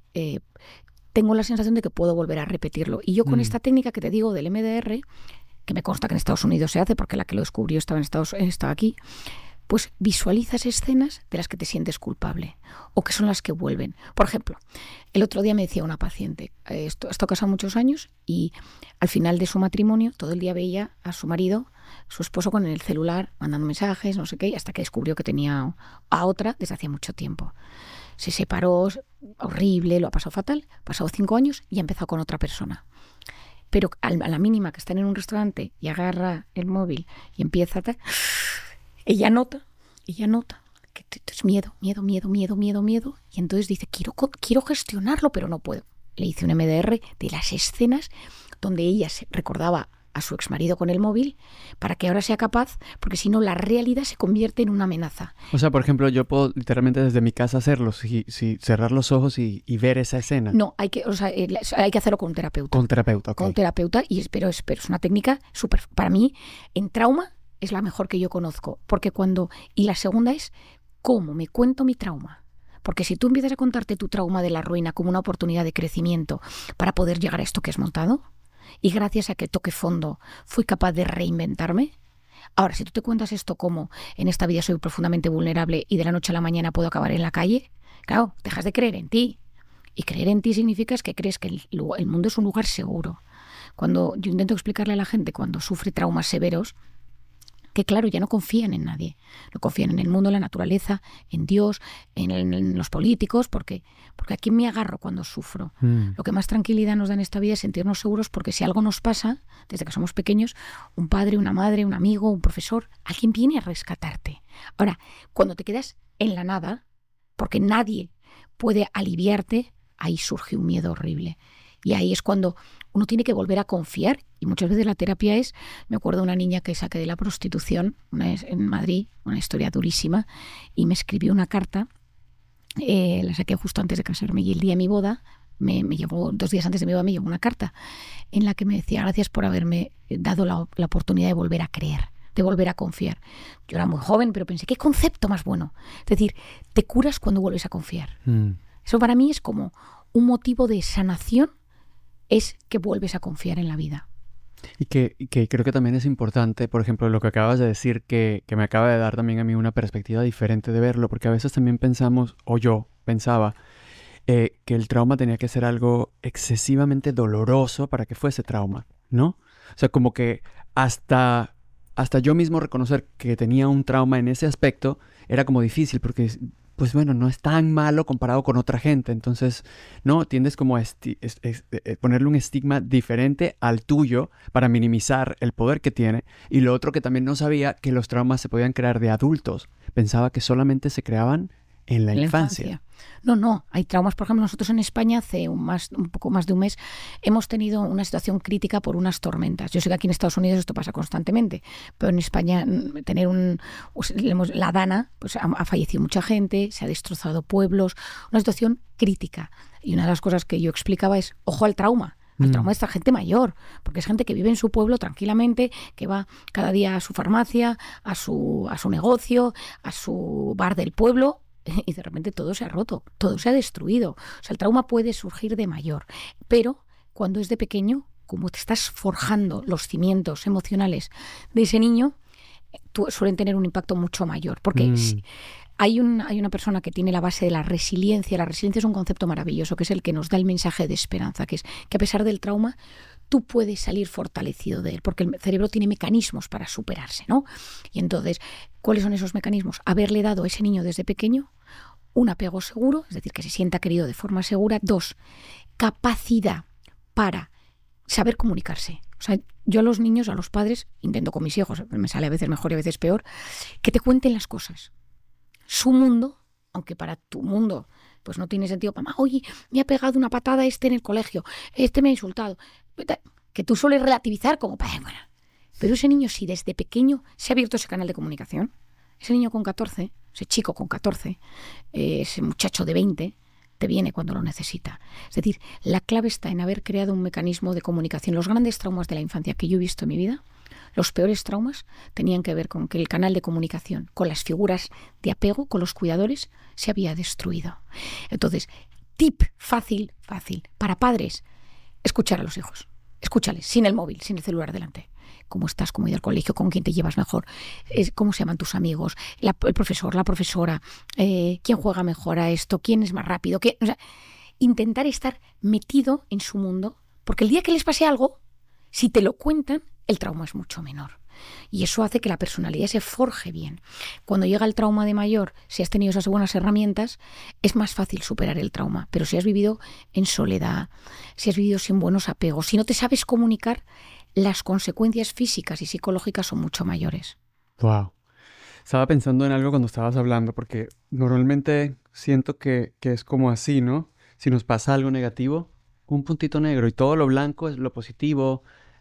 tengo la sensación de que puedo volver a repetirlo. Y yo con esta técnica que te digo del MDR, que me consta que en Estados Unidos se hace, porque la que lo descubrió estaba aquí, pues visualizas escenas de las que te sientes culpable o que son las que vuelven. Por ejemplo, el otro día me decía una paciente, esto casado muchos años y al final de su matrimonio todo el día veía a su marido, su esposo con el celular, mandando mensajes, no sé qué, hasta que descubrió que tenía a otra desde hacía mucho tiempo. Se separó, horrible, lo ha pasado fatal, ha pasado 5 años y ha empezado con otra persona. Pero a la mínima que están en un restaurante y agarra el móvil y empieza a... Ella nota que es miedo. Y entonces dice, quiero gestionarlo, pero no puedo. Le hice un MDR de las escenas donde ella se recordaba a su exmarido con el móvil para que ahora sea capaz, porque si no la realidad se convierte en una amenaza. O sea, por ejemplo, yo puedo literalmente desde mi casa hacerlo, si cerrar los ojos y ver esa escena. No, hay que hacerlo con un terapeuta. Con terapeuta, ok. Con terapeuta, pero es una técnica súper, para mí, en trauma es la mejor que yo conozco, porque y la segunda es cómo me cuento mi trauma. Porque si tú empiezas a contarte tu trauma de la ruina como una oportunidad de crecimiento para poder llegar a esto que has montado, y gracias a que toque fondo fui capaz de reinventarme. Ahora, si tú te cuentas esto como en esta vida soy profundamente vulnerable y de la noche a la mañana puedo acabar en la calle, claro, dejas de creer en ti. Y creer en ti significa que crees que el mundo es un lugar seguro. Cuando yo intento explicarle a la gente cuando sufre traumas severos, que claro, ya no confían en nadie. No confían en el mundo, en la naturaleza, en Dios, en los políticos, porque ¿a quién me agarro cuando sufro? Lo que más tranquilidad nos da en esta vida es sentirnos seguros, porque si algo nos pasa, desde que somos pequeños, un padre, una madre, un amigo, un profesor, alguien viene a rescatarte. Ahora, cuando te quedas en la nada, porque nadie puede aliviarte, ahí surge un miedo horrible. Y ahí es cuando uno tiene que volver a confiar. Y muchas veces la terapia me acuerdo de una niña que saqué de la prostitución en Madrid, una historia durísima, y me escribió una carta, la saqué justo antes de casarme y el día de mi boda, me llegó 2 días antes de mi boda, me llegó una carta en la que me decía gracias por haberme dado la oportunidad de volver a creer, de volver a confiar. Yo era muy joven, pero pensé, ¿qué concepto más bueno? Es decir, te curas cuando vuelves a confiar. Eso para mí es como un motivo de sanación, es que vuelves a confiar en la vida. Y que creo que también es importante, por ejemplo, lo que acabas de decir, que me acaba de dar también a mí una perspectiva diferente de verlo, porque a veces también pensamos, o yo pensaba, que el trauma tenía que ser algo excesivamente doloroso para que fuese trauma, ¿no? O sea, como que hasta yo mismo reconocer que tenía un trauma en ese aspecto era como difícil, porque pues bueno, no es tan malo comparado con otra gente. Entonces, no, tiendes como a ponerle un estigma diferente al tuyo para minimizar el poder que tiene. Y lo otro que también no sabía, que los traumas se podían crear de adultos. Pensaba que solamente se creaban en la infancia. No. Hay traumas. Por ejemplo, nosotros en España hace un poco más de un mes hemos tenido una situación crítica por unas tormentas. Yo sé que aquí en Estados Unidos esto pasa constantemente, pero en España la Dana, pues ha fallecido mucha gente, se ha destrozado pueblos, una situación crítica. Y una de las cosas que yo explicaba es, ojo al trauma. El trauma de esta gente mayor, porque es gente que vive en su pueblo tranquilamente, que va cada día a su farmacia, a su negocio, a su bar del pueblo, y de repente todo se ha roto, todo se ha destruido. O sea, el trauma puede surgir de mayor, pero cuando es de pequeño, como te estás forjando los cimientos emocionales de ese niño, suelen tener un impacto mucho mayor, porque hay una persona que tiene la base de la resiliencia. La resiliencia es un concepto maravilloso, que es el que nos da el mensaje de esperanza, que es que a pesar del trauma, tú puedes salir fortalecido de él, porque el cerebro tiene mecanismos para superarse, ¿no? Y entonces, ¿cuáles son esos mecanismos? Haberle dado a ese niño desde pequeño un apego seguro, es decir, que se sienta querido de forma segura. 2, capacidad para saber comunicarse. O sea, yo a los niños, a los padres, intento con mis hijos, me sale a veces mejor y a veces peor, que te cuenten las cosas. Su mundo, aunque para tu mundo pues no tiene sentido, mamá, oye, me ha pegado una patada en el colegio, me ha insultado, que tú sueles relativizar como, bueno, pero ese niño si desde pequeño se ha abierto ese canal de comunicación, ese niño con 14, ese chico con 14, ese muchacho de 20, te viene cuando lo necesita. Es decir, la clave está en haber creado un mecanismo de comunicación. Los grandes traumas de la infancia que yo he visto en mi vida, los peores traumas, tenían que ver con que el canal de comunicación con las figuras de apego, con los cuidadores, se había destruido. Entonces, tip fácil, para padres, escuchar a los hijos. Escúchales, sin el móvil, sin el celular delante. ¿Cómo estás? ¿Cómo ir al colegio? ¿Con quién te llevas mejor? ¿Cómo se llaman tus amigos? El profesor, la profesora. ¿Quién juega mejor a esto? ¿Quién es más rápido? O sea, intentar estar metido en su mundo, porque el día que les pase algo, si te lo cuentan, el trauma es mucho menor. Y eso hace que la personalidad se forje bien. Cuando llega el trauma de mayor, si has tenido esas buenas herramientas, es más fácil superar el trauma. Pero si has vivido en soledad, si has vivido sin buenos apegos, si no te sabes comunicar, las consecuencias físicas y psicológicas son mucho mayores. Wow. Estaba pensando en algo cuando estabas hablando, porque normalmente siento que es como así, ¿no? Si nos pasa algo negativo, un puntito negro, y todo lo blanco es lo positivo,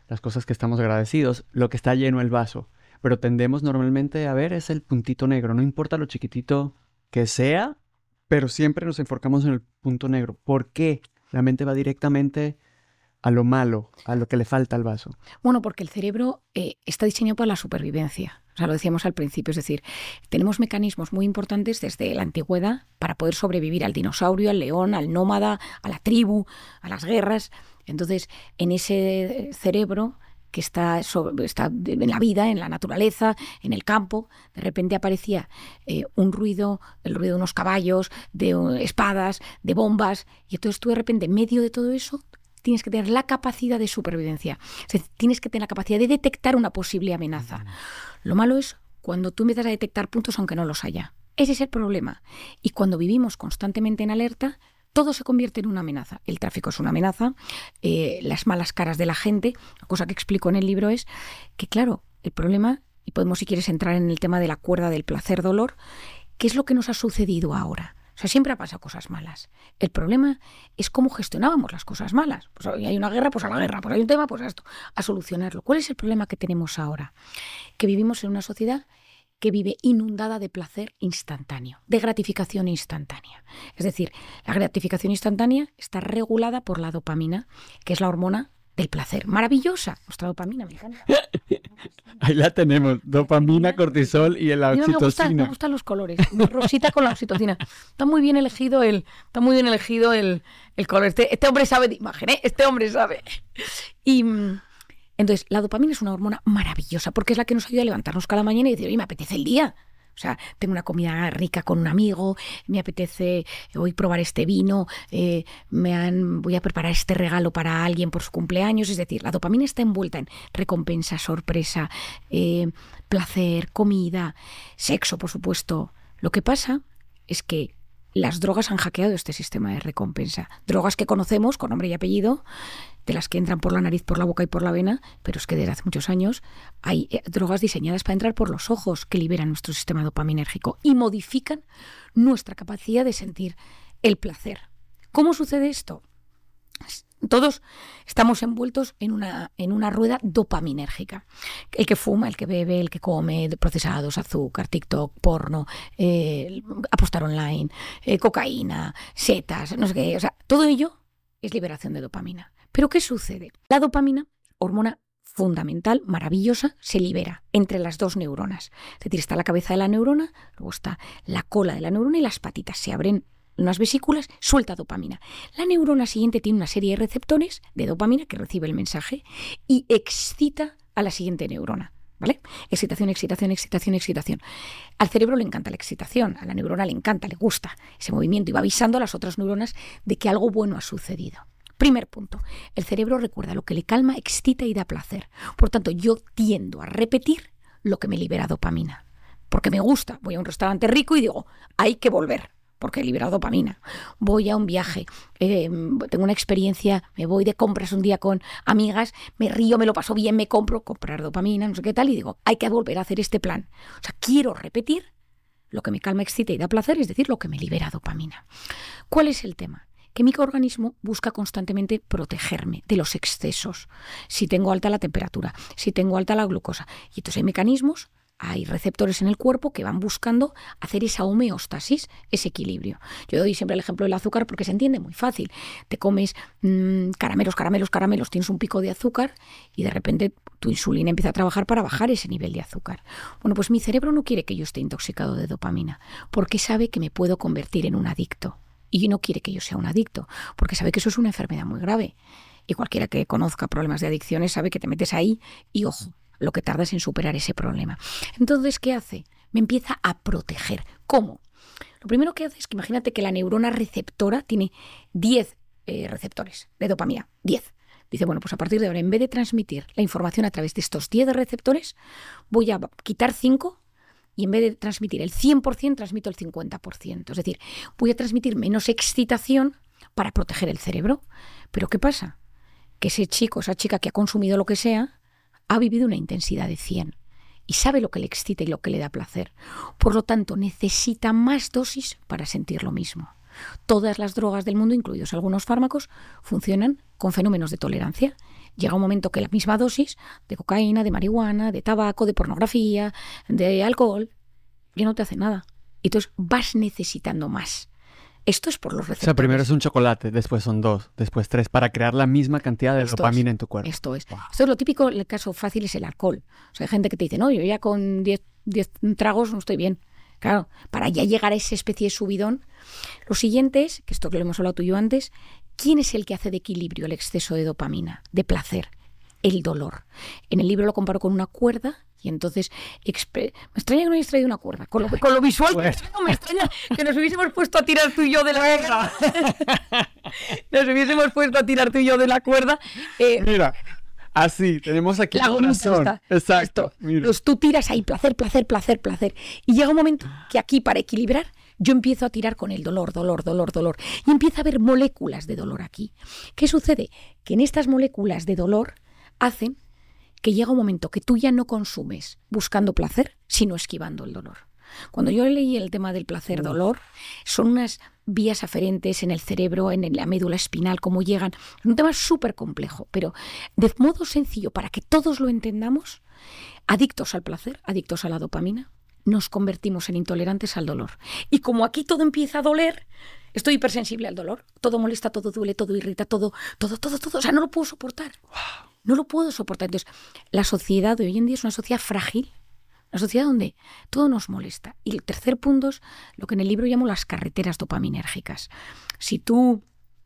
las cosas que estamos agradecidos, lo que está lleno el vaso. Pero tendemos normalmente a ver es el puntito negro, no importa lo chiquitito que sea, pero siempre nos enfocamos en el punto negro. ¿Por qué? La mente va directamente a lo malo, a lo que le falta al vaso. Bueno, porque el cerebro está diseñado para la supervivencia. O sea, lo decíamos al principio, es decir, tenemos mecanismos muy importantes desde la antigüedad para poder sobrevivir al dinosaurio, al león, al nómada, a la tribu, a las guerras. Entonces, en ese cerebro que está en la vida, en la naturaleza, en el campo, de repente aparecía un ruido, el ruido de unos caballos, de espadas, de bombas, y entonces tú de repente, en medio de todo eso, tienes que tener la capacidad de supervivencia. O sea, tienes que tener la capacidad de detectar una posible amenaza. Lo malo es cuando tú empiezas a detectar puntos aunque no los haya. Ese es el problema. Y cuando vivimos constantemente en alerta, todo se convierte en una amenaza. El tráfico es una amenaza, las malas caras de la gente. La cosa que explico en el libro es que, claro, el problema, y podemos si quieres entrar en el tema de la cuerda del placer-dolor, ¿qué es lo que nos ha sucedido ahora? O sea, siempre ha pasado cosas malas. El problema es cómo gestionábamos las cosas malas. Pues hay una guerra, pues a la guerra. Pues hay un tema, pues a esto. A solucionarlo. ¿Cuál es el problema que tenemos ahora? Que vivimos en una sociedad que vive inundada de placer instantáneo, de gratificación instantánea. Es decir, la gratificación instantánea está regulada por la dopamina, que es la hormona del placer. Maravillosa. Nuestra dopamina, me encanta. Ahí la tenemos, dopamina, cortisol y la oxitocina. Me gustan los colores, rosita con la oxitocina. Está muy bien elegido el color. Este hombre sabe de imagen, ¿eh? Este hombre sabe. Y entonces, la dopamina es una hormona maravillosa porque es la que nos ayuda a levantarnos cada mañana y decir, oye, me apetece el día. O sea, tengo una comida rica con un amigo, me apetece hoy probar este vino, voy a preparar este regalo para alguien por su cumpleaños. Es decir, la dopamina está envuelta en recompensa, sorpresa, placer, comida, sexo, por supuesto. Lo que pasa es que las drogas han hackeado este sistema de recompensa. Drogas que conocemos con nombre y apellido, de las que entran por la nariz, por la boca y por la vena, pero es que desde hace muchos años hay drogas diseñadas para entrar por los ojos que liberan nuestro sistema dopaminérgico y modifican nuestra capacidad de sentir el placer. ¿Cómo sucede esto? Todos estamos envueltos en una rueda dopaminérgica. El que fuma, el que bebe, el que come, procesados, azúcar, TikTok, porno, apostar online, cocaína, setas, no sé qué. O sea, todo ello es liberación de dopamina. ¿Pero qué sucede? La dopamina, hormona fundamental, maravillosa, se libera entre las dos neuronas. Es decir, está la cabeza de la neurona, luego está la cola de la neurona y las patitas. Se abren unas vesículas, suelta dopamina. La neurona siguiente tiene una serie de receptores de dopamina que recibe el mensaje y excita a la siguiente neurona. ¿Vale? Excitación, excitación, excitación, excitación. Al cerebro le encanta la excitación, a la neurona le encanta, le gusta ese movimiento y va avisando a las otras neuronas de que algo bueno ha sucedido. Primer punto, el cerebro recuerda lo que le calma, excita y da placer. Por tanto, yo tiendo a repetir lo que me libera dopamina. Porque me gusta, voy a un restaurante rico y digo, hay que volver, porque he liberado dopamina. Voy a un viaje, tengo una experiencia, me voy de compras un día con amigas, me río, me lo paso bien, me comprar dopamina, no sé qué tal, y digo, hay que volver a hacer este plan. O sea, quiero repetir lo que me calma, excita y da placer, es decir, lo que me libera dopamina. ¿Cuál es el tema? Que mi organismo busca constantemente protegerme de los excesos. Si tengo alta la temperatura, si tengo alta la glucosa. Y entonces hay mecanismos, hay receptores en el cuerpo que van buscando hacer esa homeostasis, ese equilibrio. Yo doy siempre el ejemplo del azúcar porque se entiende muy fácil. Te comes caramelos, tienes un pico de azúcar y de repente tu insulina empieza a trabajar para bajar ese nivel de azúcar. Bueno, pues mi cerebro no quiere que yo esté intoxicado de dopamina porque sabe que me puedo convertir en un adicto. Y no quiere que yo sea un adicto, porque sabe que eso es una enfermedad muy grave. Y cualquiera que conozca problemas de adicciones sabe que te metes ahí y, ojo, lo que tardas en superar ese problema. Entonces, ¿qué hace? Me empieza a proteger. ¿Cómo? Lo primero que hace es que imagínate que la neurona receptora tiene 10 receptores de dopamina. 10. Dice, bueno, pues a partir de ahora, en vez de transmitir la información a través de estos 10 receptores, voy a quitar 5 y en vez de transmitir el 100%, transmito el 50%. Es decir, voy a transmitir menos excitación para proteger el cerebro. Pero ¿qué pasa? Que ese chico, esa chica que ha consumido lo que sea, ha vivido una intensidad de 100 y sabe lo que le excita y lo que le da placer. Por lo tanto, necesita más dosis para sentir lo mismo. Todas las drogas del mundo, incluidos algunos fármacos, funcionan con fenómenos de tolerancia. Llega un momento que la misma dosis de cocaína, de marihuana, de tabaco, de pornografía, de alcohol, ya no te hace nada. Y entonces vas necesitando más. Esto es por los receptores. O sea, primero es un chocolate, después son 2, después 3, para crear la misma cantidad de dopamina en tu cuerpo. Esto es. Wow. Esto es lo típico, el caso fácil es el alcohol. O sea, hay gente que te dice, no, yo ya con 10 tragos no estoy bien. Claro, para ya llegar a esa especie de subidón. Lo siguiente es, que esto que lo hemos hablado tú y yo antes, ¿quién es el que hace de equilibrio el exceso de dopamina, de placer? El dolor. En el libro lo comparo con una cuerda y entonces me extraña que no hayas traído una cuerda. Con lo visual que tengo, me extraña que nos hubiésemos puesto a tirar tú y yo de la cuerda. Nos hubiésemos puesto a tirar tú y yo de la cuerda. Mira, así, tenemos aquí la corazón. Exacto. Pues tú tiras ahí, placer. Y llega un momento que aquí, para equilibrar, yo empiezo a tirar con el dolor. Y empieza a haber moléculas de dolor aquí. ¿Qué sucede? Que en estas moléculas de dolor hacen que llega un momento que tú ya no consumes buscando placer, sino esquivando el dolor. Cuando yo leí el tema del placer-dolor, son unas vías aferentes en el cerebro, en la médula espinal, cómo llegan. Es un tema súper complejo, pero de modo sencillo, para que todos lo entendamos, adictos al placer, adictos a la dopamina, nos convertimos en intolerantes al dolor. Y como aquí todo empieza a doler, estoy hipersensible al dolor. Todo molesta, todo duele, todo irrita, todo. O sea, no lo puedo soportar. No lo puedo soportar. Entonces, la sociedad de hoy en día es una sociedad frágil. Una sociedad donde todo nos molesta. Y el tercer punto es lo que en el libro llamo las carreteras dopaminérgicas. Si tú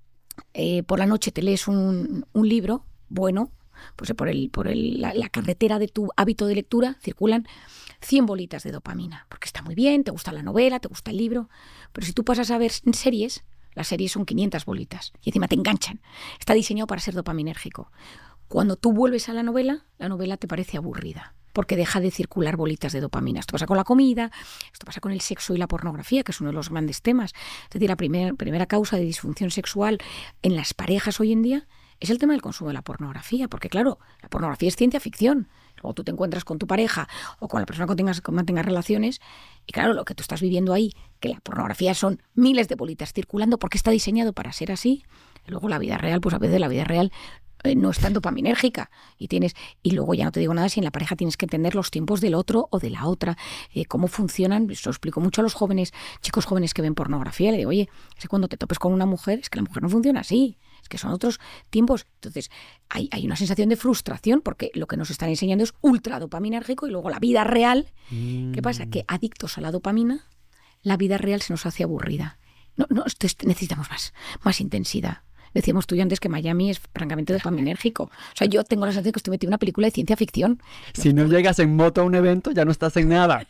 por la noche te lees un libro, bueno, pues por la carretera de tu hábito de lectura circulan 100 bolitas de dopamina. Porque está muy bien, te gusta la novela, te gusta el libro. Pero si tú pasas a ver series, las series son 500 bolitas. Y encima te enganchan. Está diseñado para ser dopaminérgico. Cuando tú vuelves a la novela te parece aburrida, porque deja de circular bolitas de dopamina. Esto pasa con la comida, esto pasa con el sexo y la pornografía, que es uno de los grandes temas. Es decir, la primera causa de disfunción sexual en las parejas hoy en día es el tema del consumo de la pornografía, porque claro, la pornografía es ciencia ficción. Luego tú te encuentras con tu pareja o con la persona con que mantengas relaciones y claro, lo que tú estás viviendo ahí, que la pornografía son miles de bolitas circulando porque está diseñado para ser así. Y luego la vida real, pues a veces la vida real no es tan dopaminérgica y luego ya no te digo nada si en la pareja tienes que entender los tiempos del otro o de la otra, cómo funcionan. Eso explico mucho a los chicos jóvenes que ven pornografía. Le digo, oye, es que cuando te topes con una mujer, es que la mujer no funciona así, es que son otros tiempos. Entonces hay una sensación de frustración porque lo que nos están enseñando es ultra dopaminérgico y luego la vida real, ¿qué pasa? Que adictos a la dopamina, la vida real se nos hace aburrida. No, necesitamos más intensidad. Decíamos tú y yo antes que Miami es francamente dopaminérgico. O sea, yo tengo la sensación de que estoy metida en una película de ciencia ficción. Si no llegas en moto a un evento, ya no estás en nada.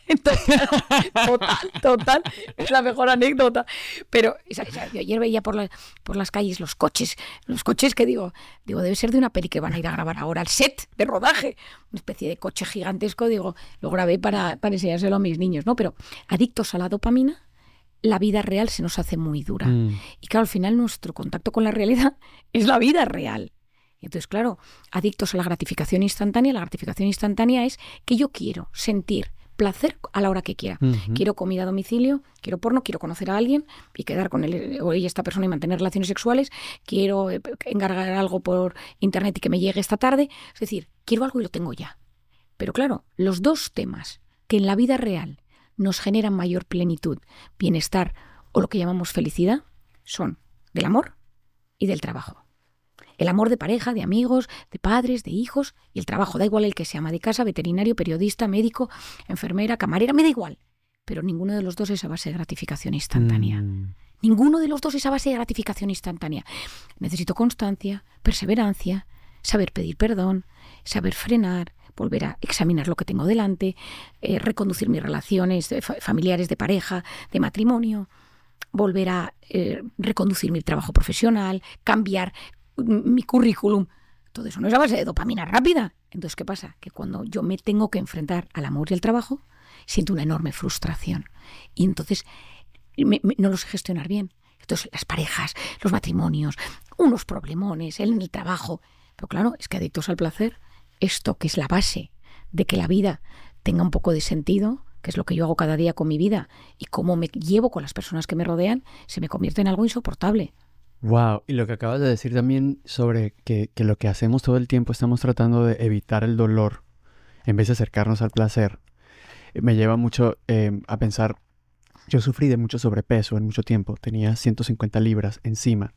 Total. Es la mejor anécdota. Pero yo ayer veía por las calles los coches que digo, debe ser de una peli que van a ir a grabar ahora, al set de rodaje. Una especie de coche gigantesco, digo, lo grabé para enseñárselo a mis niños, ¿no? Pero adictos a la dopamina, la vida real se nos hace muy dura. Y claro, al final nuestro contacto con la realidad es la vida real. Y entonces, claro, adictos a la gratificación instantánea. La gratificación instantánea es que yo quiero sentir placer a la hora que quiera. Quiero comida a domicilio, quiero porno, quiero conocer a alguien y quedar con él o ella, esta persona, y mantener relaciones sexuales. Quiero encargar algo por internet y que me llegue esta tarde. Es decir, quiero algo y lo tengo ya. Pero claro, los dos temas que en la vida real nos generan mayor plenitud, bienestar o lo que llamamos felicidad, son del amor y del trabajo. El amor de pareja, de amigos, de padres, de hijos, y el trabajo, da igual el que sea, ama de casa, veterinario, periodista, médico, enfermera, camarera, me da igual. Pero ninguno de los dos es a base de gratificación instantánea. Ninguno de los dos es a base de gratificación instantánea. Necesito constancia, perseverancia, saber pedir perdón, saber frenar, volver a examinar lo que tengo delante, reconducir mis relaciones familiares, de pareja, de matrimonio, volver a reconducir mi trabajo profesional, cambiar mi currículum. Todo eso no es a base de dopamina rápida. Entonces, ¿qué pasa? Que cuando yo me tengo que enfrentar al amor y al trabajo, siento una enorme frustración. Y entonces no lo sé gestionar bien. Entonces, las parejas, los matrimonios, unos problemones en el trabajo. Pero claro, es que adictos al placer, esto que es la base de que la vida tenga un poco de sentido, que es lo que yo hago cada día con mi vida, y cómo me llevo con las personas que me rodean, se me convierte en algo insoportable. Wow, y lo que acabas de decir también sobre que lo que hacemos todo el tiempo estamos tratando de evitar el dolor en vez de acercarnos al placer, me lleva mucho a pensar, yo sufrí de mucho sobrepeso en mucho tiempo, tenía 150 libras encima.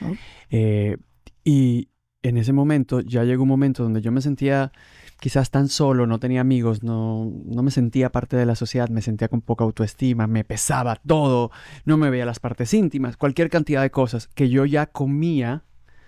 Y en ese momento, ya llegó un momento donde yo me sentía quizás tan solo, no tenía amigos, no me sentía parte de la sociedad, me sentía con poca autoestima, me pesaba todo, no me veía las partes íntimas, cualquier cantidad de cosas que yo ya comía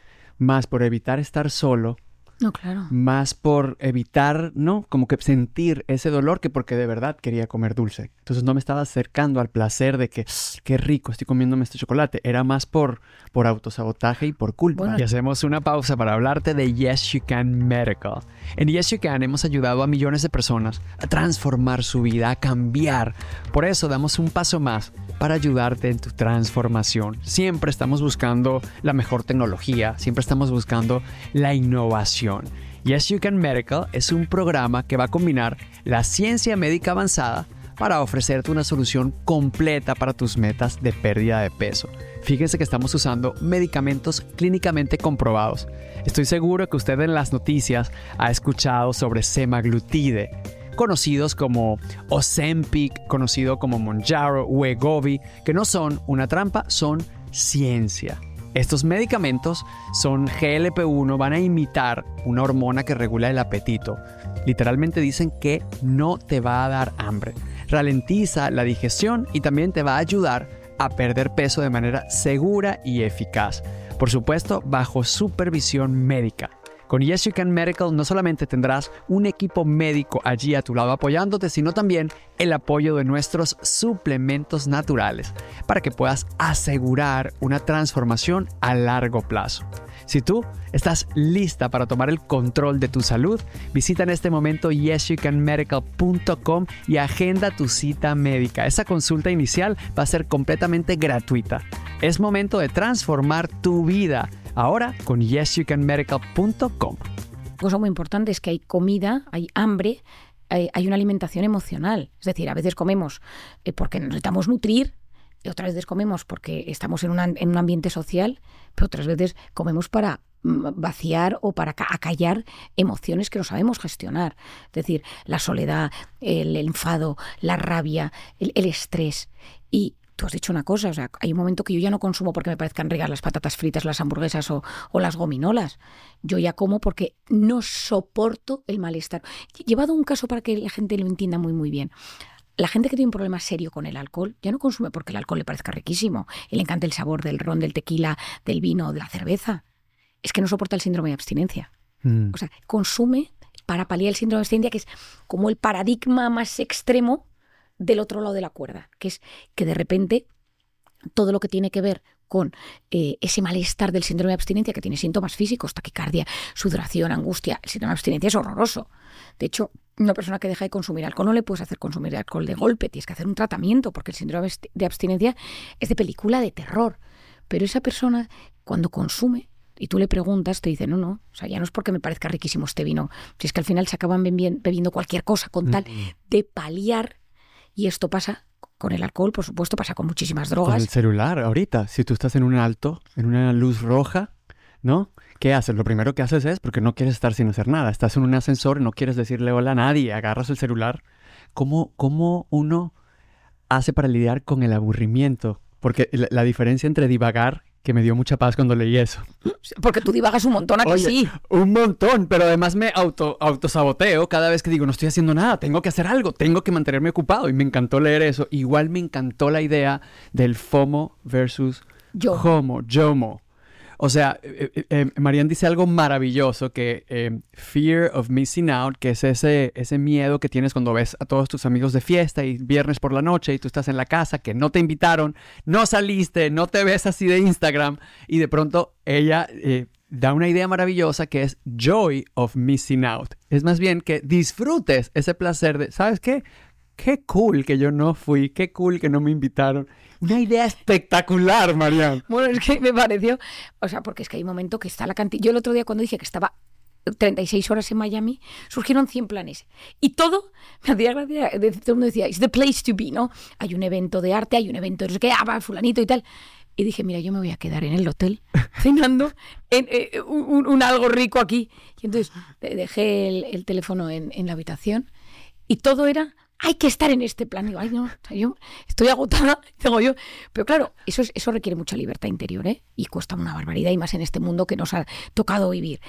más por evitar estar solo, No, claro. más por evitar, ¿no? Como que sentir ese dolor que porque de verdad quería comer dulce. Entonces no me estaba acercando al placer de que qué rico, estoy comiéndome este chocolate. Era más por autosabotaje y por culpa. Bueno. Y hacemos una pausa para hablarte de Yes You Can Medical. En Yes You Can hemos ayudado a millones de personas a transformar su vida, a cambiar. Por eso damos un paso más para ayudarte en tu transformación. Siempre estamos buscando la mejor tecnología, siempre estamos buscando la innovación. Yes You Can Medical es un programa que va a combinar la ciencia médica avanzada para ofrecerte una solución completa para tus metas de pérdida de peso. Fíjense que estamos usando medicamentos clínicamente comprobados. Estoy seguro que usted en las noticias ha escuchado sobre semaglutide, conocidos como Ozempic, conocido como Mounjaro, Wegovy, que no son una trampa, son ciencia. Estos medicamentos son GLP-1, van a imitar una hormona que regula el apetito. Literalmente dicen que no te va a dar hambre. Ralentiza la digestión y también te va a ayudar a perder peso de manera segura y eficaz. Por supuesto, bajo supervisión médica. Con Yes You Can Medical no solamente tendrás un equipo médico allí a tu lado apoyándote, sino también el apoyo de nuestros suplementos naturales para que puedas asegurar una transformación a largo plazo. Si tú estás lista para tomar el control de tu salud, visita en este momento yesyoucanmedical.com y agenda tu cita médica. Esa consulta inicial va a ser completamente gratuita. Es momento de transformar tu vida. Ahora con yesyoucanmedical.com. Cosa muy importante es que hay comida, hay hambre, hay una alimentación emocional. Es decir, a veces comemos porque necesitamos nutrir, y otras veces comemos porque estamos en un ambiente social, pero otras veces comemos para vaciar o para acallar emociones que no sabemos gestionar. Es decir, la soledad, el enfado, la rabia, el estrés. Y tú has dicho una cosa, o sea, hay un momento que yo ya no consumo porque me parezcan ricas las patatas fritas, las hamburguesas o las gominolas. Yo ya como porque no soporto el malestar. Llevado un caso para que la gente lo entienda muy, muy bien. La gente que tiene un problema serio con el alcohol ya no consume porque el alcohol le parezca riquísimo y le encanta el sabor del ron, del tequila, del vino, de la cerveza. Es que no soporta el síndrome de abstinencia. O sea, consume para paliar el síndrome de abstinencia, que es como el paradigma más extremo del otro lado de la cuerda, que es que de repente todo lo que tiene que ver con ese malestar del síndrome de abstinencia, que tiene síntomas físicos, taquicardia, sudoración, angustia, el síndrome de abstinencia es horroroso. De hecho, una persona que deja de consumir alcohol no le puedes hacer consumir alcohol de golpe, tienes que hacer un tratamiento porque el síndrome de abstinencia es de película de terror. Pero esa persona cuando consume y tú le preguntas, te dice, no, o sea, ya no es porque me parezca riquísimo este vino, si es que al final se acaban bebiendo cualquier cosa con tal de paliar. Y esto pasa con el alcohol, por supuesto, pasa con muchísimas drogas. Con el celular, ahorita, si tú estás en un alto, en una luz roja, ¿no? ¿Qué haces? Lo primero que haces es, porque no quieres estar sin hacer nada, estás en un ascensor y no quieres decirle hola a nadie, agarras el celular. ¿Cómo uno hace para lidiar con el aburrimiento? Porque la diferencia entre divagar, que me dio mucha paz cuando leí eso. Porque tú divagas un montón, ¿a que sí? Un montón, pero además me autosaboteo cada vez que digo, no estoy haciendo nada, tengo que hacer algo, tengo que mantenerme ocupado. Y me encantó leer eso. Igual me encantó la idea del FOMO versus JOMO. O sea, Marianne dice algo maravilloso, que fear of missing out, que es ese miedo que tienes cuando ves a todos tus amigos de fiesta y viernes por la noche y tú estás en la casa, que no te invitaron, no saliste, no te ves así de Instagram, y de pronto ella da una idea maravillosa que es joy of missing out. Es más bien que disfrutes ese placer de, ¿sabes qué? Qué cool que yo no fui, qué cool que no me invitaron. Una idea espectacular, Marianne. Bueno, es que me pareció, o sea, porque es que hay un momento que está la cantidad. Yo el otro día cuando dije que estaba 36 horas en Miami, surgieron 100 planes. Y todo, me hacía gracia, todo el mundo decía, it's the place to be, ¿no? Hay un evento de arte, hay un evento de no sé qué, va fulanito y tal. Y dije, mira, yo me voy a quedar en el hotel cenando en un algo rico aquí. Y entonces dejé el teléfono en la habitación y todo era, hay que estar en este plan. Digo, ay, no, yo estoy agotada, digo yo. Pero claro, eso requiere mucha libertad interior, ¿eh? Y cuesta una barbaridad, y más en este mundo que nos ha tocado vivir.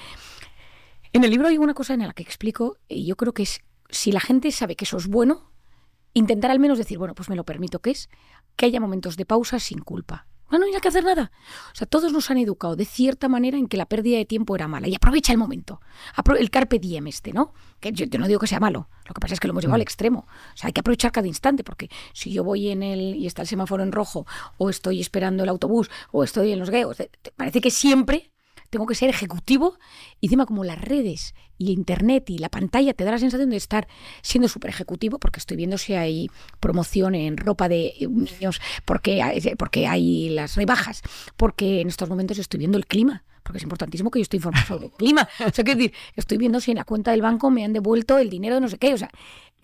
En el libro hay una cosa en la que explico, y yo creo que es, si la gente sabe que eso es bueno, intentar al menos decir, bueno, pues me lo permito, que es que haya momentos de pausa sin culpa. No hay que hacer nada. O sea, todos nos han educado de cierta manera en que la pérdida de tiempo era mala. Y aprovecha el momento. El carpe diem ¿no? Que yo no digo que sea malo. Lo que pasa es que lo hemos llevado al extremo. O sea, hay que aprovechar cada instante, porque si yo voy y está el semáforo en rojo, o estoy esperando el autobús, o estoy en los gueos, parece que siempre tengo que ser ejecutivo. Y encima, como las redes y internet y la pantalla te da la sensación de estar siendo súper ejecutivo, porque estoy viendo si hay promoción en ropa de niños, porque hay las rebajas, porque en estos momentos estoy viendo el clima, porque es importantísimo que yo esté informado sobre el clima. O sea, quiero decir, estoy viendo si en la cuenta del banco me han devuelto el dinero de no sé qué. O sea,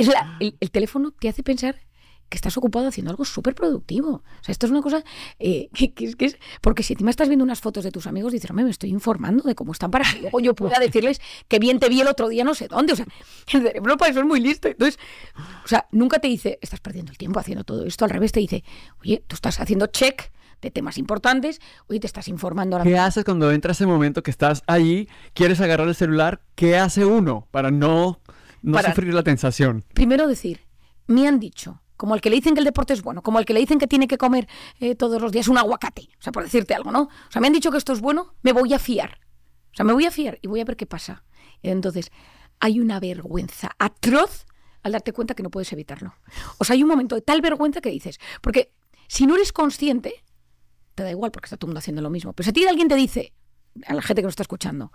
el teléfono te hace pensar que estás ocupado haciendo algo súper productivo. O sea, esto es una cosa que es... Porque si encima estás viendo unas fotos de tus amigos, dices, me estoy informando de cómo están para que luego yo pueda decirles que bien te vi el otro día no sé dónde. O sea, el cerebro para eso es muy listo. Entonces, o sea, nunca te dice, estás perdiendo el tiempo haciendo todo esto. Al revés, te dice, oye, tú estás haciendo check de temas importantes, oye, te estás informando ahora. ¿Qué haces cuando entra ese momento que estás allí, quieres agarrar el celular? ¿Qué hace uno para no sufrir la tentación? Primero decir, me han dicho, como al que le dicen que el deporte es bueno, como al que le dicen que tiene que comer todos los días un aguacate, o sea, por decirte algo, ¿no? O sea, me han dicho que esto es bueno, me voy a fiar. O sea, me voy a fiar y voy a ver qué pasa. Entonces, hay una vergüenza atroz al darte cuenta que no puedes evitarlo. O sea, hay un momento de tal vergüenza que dices, porque si no eres consciente, te da igual porque está todo el mundo haciendo lo mismo. Pero si a ti alguien te dice, a la gente que nos está escuchando,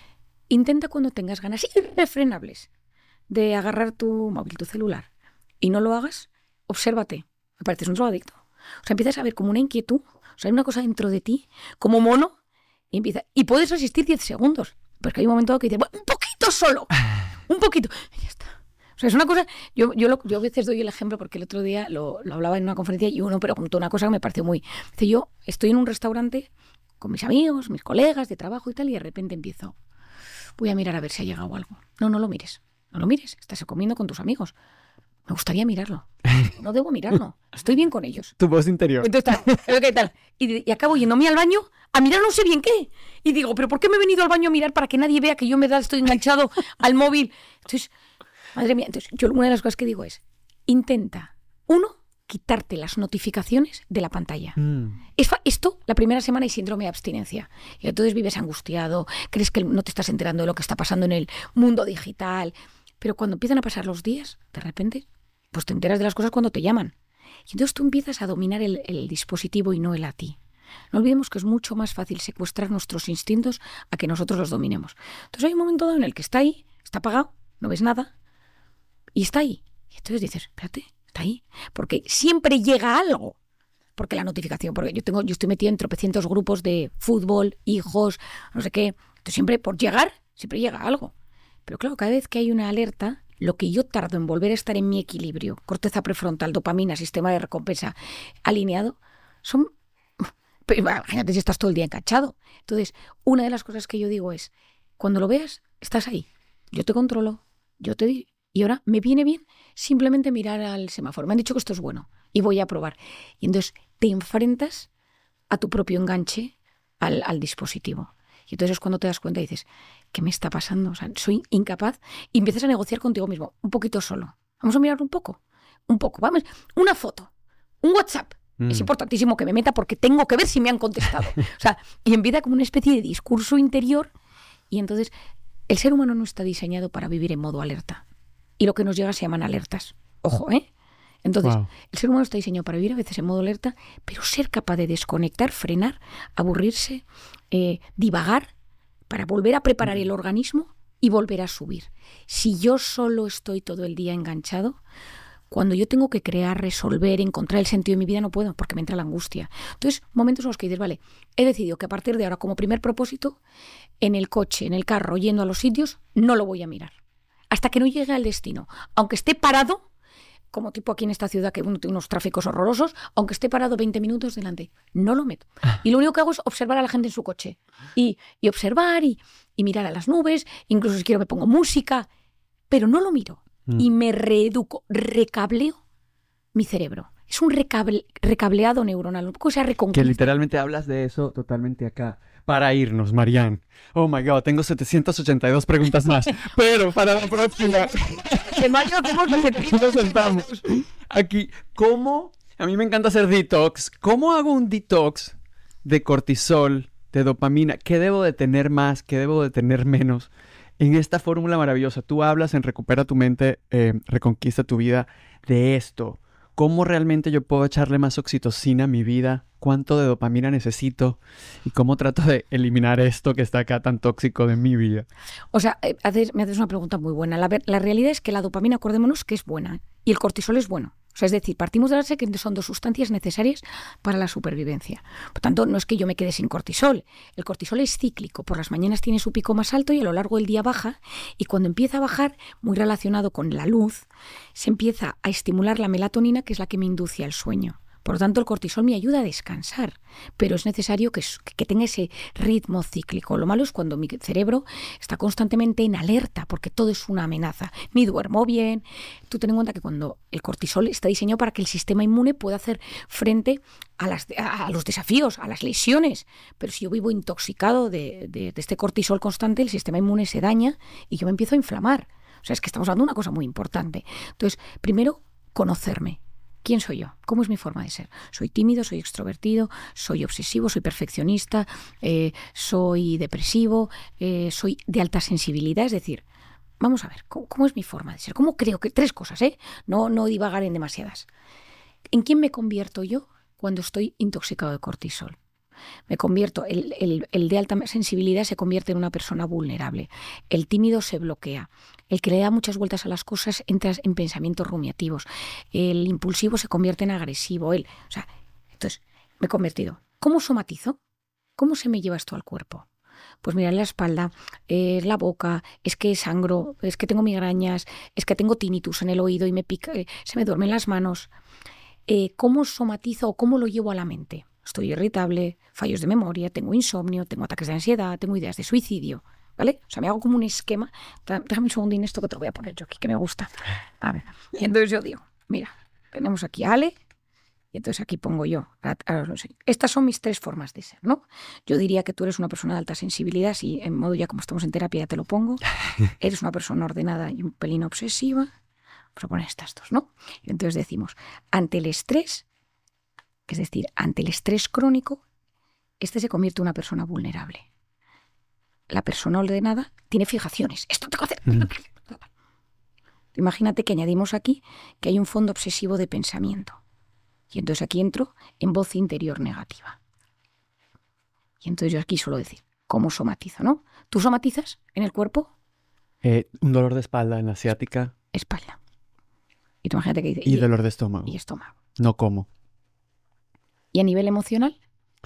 intenta cuando tengas ganas irrefrenables de agarrar tu móvil, tu celular, y no lo hagas, obsérvate, me pareces un drogadicto. O sea, empiezas a ver como una inquietud, o sea, hay una cosa dentro de ti, como mono, y puedes resistir 10 segundos, porque hay un momento que dices, bueno, un poquito solo, un poquito, y ya está. O sea, es una cosa, yo a veces doy el ejemplo, porque el otro día lo hablaba en una conferencia y uno preguntó una cosa que me pareció muy... Dice, yo estoy en un restaurante con mis amigos, mis colegas de trabajo y tal, y de repente empiezo, voy a mirar a ver si ha llegado algo. No lo mires, estás comiendo con tus amigos. Me gustaría mirarlo. No debo mirarlo. Estoy bien con ellos. Tu voz interior. Entonces, ¿qué tal? Y acabo yéndome al baño a mirar no sé bien qué. Y digo, ¿pero por qué me he venido al baño a mirar para que nadie vea que yo estoy enganchado al móvil? Entonces, madre mía. Entonces, yo una de las cosas que digo es, intenta, quitarte las notificaciones de la pantalla. Esto, la primera semana hay síndrome de abstinencia. Y entonces vives angustiado, crees que no te estás enterando de lo que está pasando en el mundo digital. Pero cuando empiezan a pasar los días, de repente, pues te enteras de las cosas cuando te llaman. Y entonces tú empiezas a dominar el dispositivo y no él a ti. No olvidemos que es mucho más fácil secuestrar nuestros instintos a que nosotros los dominemos. Entonces hay un momento dado en el que está ahí, está apagado, no ves nada, y está ahí. Y entonces dices, espérate, está ahí. Porque siempre llega algo. Porque la notificación, porque yo estoy metida en tropecientos grupos de fútbol, hijos, no sé qué. Entonces siempre por llegar, siempre llega algo. Pero claro, cada vez que hay una alerta, lo que yo tardo en volver a estar en mi equilibrio, corteza prefrontal, dopamina, sistema de recompensa alineado, son... Pero imagínate si estás todo el día enganchado. Entonces, una de las cosas que yo digo es, cuando lo veas, estás ahí. Yo te controlo, yo te digo, y ahora me viene bien simplemente mirar al semáforo. Me han dicho que esto es bueno y voy a probar. Y entonces te enfrentas a tu propio enganche al dispositivo. Y entonces es cuando te das cuenta y dices, ¿qué me está pasando? O sea, soy incapaz. Y empiezas a negociar contigo mismo, un poquito solo. Vamos a mirar un poco. Vamos, una foto, un WhatsApp. Es importantísimo que me meta porque tengo que ver si me han contestado. O sea, y empieza como una especie de discurso interior. Y entonces, el ser humano no está diseñado para vivir en modo alerta. Y lo que nos llega se llaman alertas. Ojo, ¿eh? Entonces, el ser humano está diseñado para vivir a veces en modo alerta, pero ser capaz de desconectar, frenar, aburrirse, divagar, para volver a preparar el organismo y volver a subir. Si yo solo estoy todo el día enganchado, Cuando yo tengo que crear, resolver, encontrar el sentido de mi vida, no puedo, porque me entra la angustia. Entonces, momentos en los que dices, vale, he decidido que a partir de ahora, como primer propósito, en el coche, en el carro, yendo a los sitios, no lo voy a mirar. Hasta que no llegue al destino. Aunque esté parado, como tipo aquí en esta ciudad que uno tiene unos tráficos horrorosos, aunque esté parado 20 minutos delante, no lo meto. Y lo único que hago es observar a la gente en su coche. Y observar y mirar a las nubes, incluso si quiero me pongo música, pero no lo miro. Y me reeduco, recableo mi cerebro. Es un recableado neuronal, un poco esa reconquista. Que literalmente hablas de eso totalmente acá. Para irnos, Marianne. Oh my God, tengo 782 preguntas más. Pero para la próxima. En mayo hacemos Nos sentamos. Aquí, ¿cómo? A mí me encanta hacer detox. ¿Cómo hago un detox de cortisol, de dopamina? ¿Qué debo de tener más? ¿Qué debo de tener menos? En esta fórmula maravillosa, tú hablas en Recupera tu mente, reconquista tu vida de esto. ¿Cómo realmente yo puedo echarle más oxitocina a mi vida? ¿Cuánto de dopamina necesito? ¿Y cómo trato de eliminar esto que está acá tan tóxico de mi vida? O sea, me haces una pregunta muy buena. La realidad es que la dopamina, acordémonos que es buena, y el cortisol es bueno. O sea, es decir, partimos de la base que son 2 sustancias necesarias para la supervivencia. Por tanto, no es que yo me quede sin cortisol. El cortisol es cíclico. Por las mañanas tiene su pico más alto y a lo largo del día baja. Y cuando empieza a bajar, muy relacionado con la luz, se empieza a estimular la melatonina, que es la que me induce al sueño. Por lo tanto, el cortisol me ayuda a descansar, pero es necesario que tenga ese ritmo cíclico. Lo malo es cuando mi cerebro está constantemente en alerta, porque todo es una amenaza. Ni duermo bien. Tú ten en cuenta que cuando el cortisol está diseñado para que el sistema inmune pueda hacer frente a los desafíos, a las lesiones. Pero si yo vivo intoxicado de este cortisol constante, el sistema inmune se daña y yo me empiezo a inflamar. O sea, es que estamos hablando de una cosa muy importante. Entonces, primero, conocerme. ¿Quién soy yo? ¿Cómo es mi forma de ser? ¿Soy tímido? ¿Soy extrovertido? ¿Soy obsesivo? ¿Soy perfeccionista? ¿Soy depresivo? ¿Soy de alta sensibilidad? Es decir, vamos a ver, ¿cómo es mi forma de ser? ¿Cómo creo que? 3 cosas, no divagar en demasiadas. ¿En quién me convierto yo cuando estoy intoxicado de cortisol? Me convierto, el de alta sensibilidad se convierte en una persona vulnerable. El tímido se bloquea. El que le da muchas vueltas a las cosas entra en pensamientos rumiativos. El impulsivo se convierte en agresivo. Entonces, me he convertido. ¿Cómo somatizo? ¿Cómo se me lleva esto al cuerpo? Pues mira, en la espalda, la boca, es que sangro, es que tengo migrañas, es que tengo tinnitus en el oído y me pica, se me duermen las manos. ¿Cómo somatizo o cómo lo llevo a la mente? Estoy irritable, fallos de memoria, tengo insomnio, tengo ataques de ansiedad, tengo ideas de suicidio, ¿vale? O sea, me hago como un esquema. Déjame un segundín esto que te lo voy a poner yo aquí, que me gusta. A ver, y entonces yo digo, mira, tenemos aquí a Ale, y entonces aquí pongo yo. Estas son mis 3 formas de ser, ¿no? Yo diría que tú eres una persona de alta sensibilidad, si en modo ya como estamos en terapia ya te lo pongo. Eres una persona ordenada y un pelín obsesiva. Vamos a poner estas 2, ¿no? Y entonces decimos, ante el estrés, es decir, ante el estrés crónico, este se convierte en una persona vulnerable. La persona ordenada tiene fijaciones. Esto tengo que hacer. Imagínate que añadimos aquí que hay un fondo obsesivo de pensamiento. Y entonces aquí entro en voz interior negativa. Y entonces yo aquí suelo decir, ¿cómo somatizo, no? ¿Tú somatizas en el cuerpo? Un dolor de espalda en la ciática. Espalda. Y tú imagínate que dice... Y dolor de estómago. Y estómago. No como. ¿Y a nivel emocional?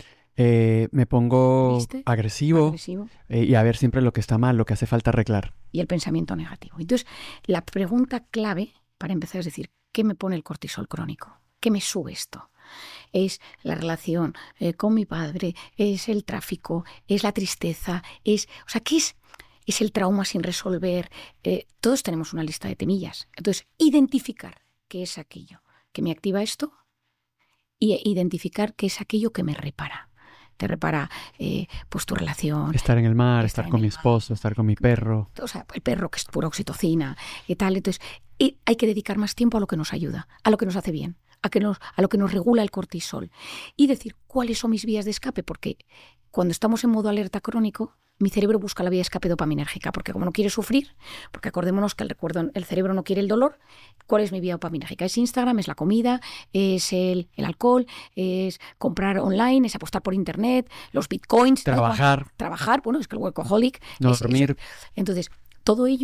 Me pongo agresivo. Y a ver siempre lo que está mal, lo que hace falta arreglar. Y el pensamiento negativo. Entonces, la pregunta clave para empezar es decir, ¿qué me pone el cortisol crónico? ¿Qué me sube esto? Es la relación con mi padre, es el tráfico, es la tristeza, ¿qué es? Es el trauma sin resolver. Todos tenemos una lista de temillas. Entonces, identificar qué es aquello que me activa esto y identificar qué es aquello que me repara. Te repara pues tu relación. Estar en el mar, estar con mi esposo, estar con mi perro. O sea, el perro que es pura oxitocina y tal. Entonces, hay que dedicar más tiempo a lo que nos ayuda, a lo que nos hace bien, a lo que nos regula el cortisol. Y decir, ¿cuáles son mis vías de escape? Porque cuando estamos en modo alerta crónico, mi cerebro busca la vía de escape dopaminérgica, porque como no quiere sufrir, porque acordémonos que el cerebro no quiere el dolor, ¿cuál es mi vía dopaminérgica? Es Instagram, es la comida, es el alcohol, es comprar online, es apostar por internet, los bitcoins. Trabajar, bueno, es que el workaholic. No dormir. Entonces, todo ello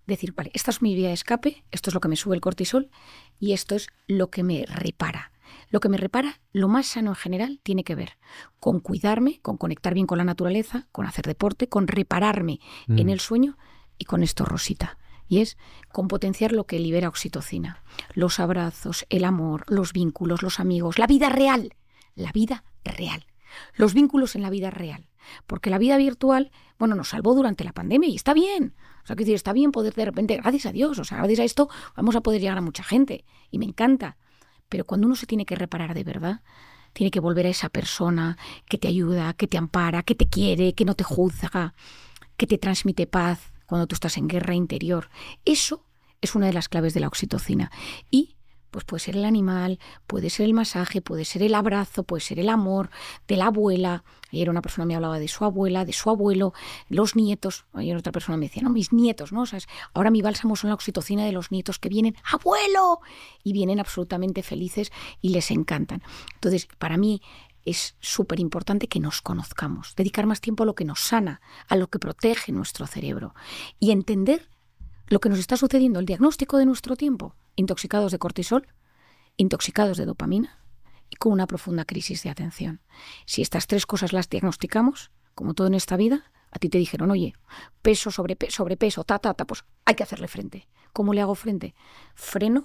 decir, vale, esta es mi vía de escape, esto es lo que me sube el cortisol y esto es lo que me repara. Lo que me repara, lo más sano en general, tiene que ver con cuidarme, con conectar bien con la naturaleza, con hacer deporte, con repararme en el sueño y con esto, Rosita. Y es con potenciar lo que libera oxitocina. Los abrazos, el amor, los vínculos, los amigos, la vida real. La vida real. Los vínculos en la vida real. Porque la vida virtual, bueno, nos salvó durante la pandemia y está bien. O sea, que decir, está bien poder de repente, gracias a Dios, o sea, gracias a esto vamos a poder llegar a mucha gente. Y me encanta. Pero cuando uno se tiene que reparar de verdad, tiene que volver a esa persona que te ayuda, que te ampara, que te quiere, que no te juzga, que te transmite paz cuando tú estás en guerra interior. Eso es una de las claves de la oxitocina. Y pues puede ser el animal, puede ser el masaje, puede ser el abrazo, puede ser el amor de la abuela. Ayer una persona me hablaba de su abuela, de su abuelo, los nietos. Ayer otra persona me decía, no, mis nietos, ¿no? O sea, ahora mi bálsamo son la oxitocina de los nietos que vienen, ¡abuelo! Y vienen absolutamente felices y les encantan. Entonces, para mí es súper importante que nos conozcamos, dedicar más tiempo a lo que nos sana, a lo que protege nuestro cerebro y entender lo que nos está sucediendo, el diagnóstico de nuestro tiempo, intoxicados de cortisol, intoxicados de dopamina y con una profunda crisis de atención. Si estas tres cosas las diagnosticamos, como todo en esta vida, a ti te dijeron, oye, peso, sobrepeso, pues hay que hacerle frente. ¿Cómo le hago frente? Freno,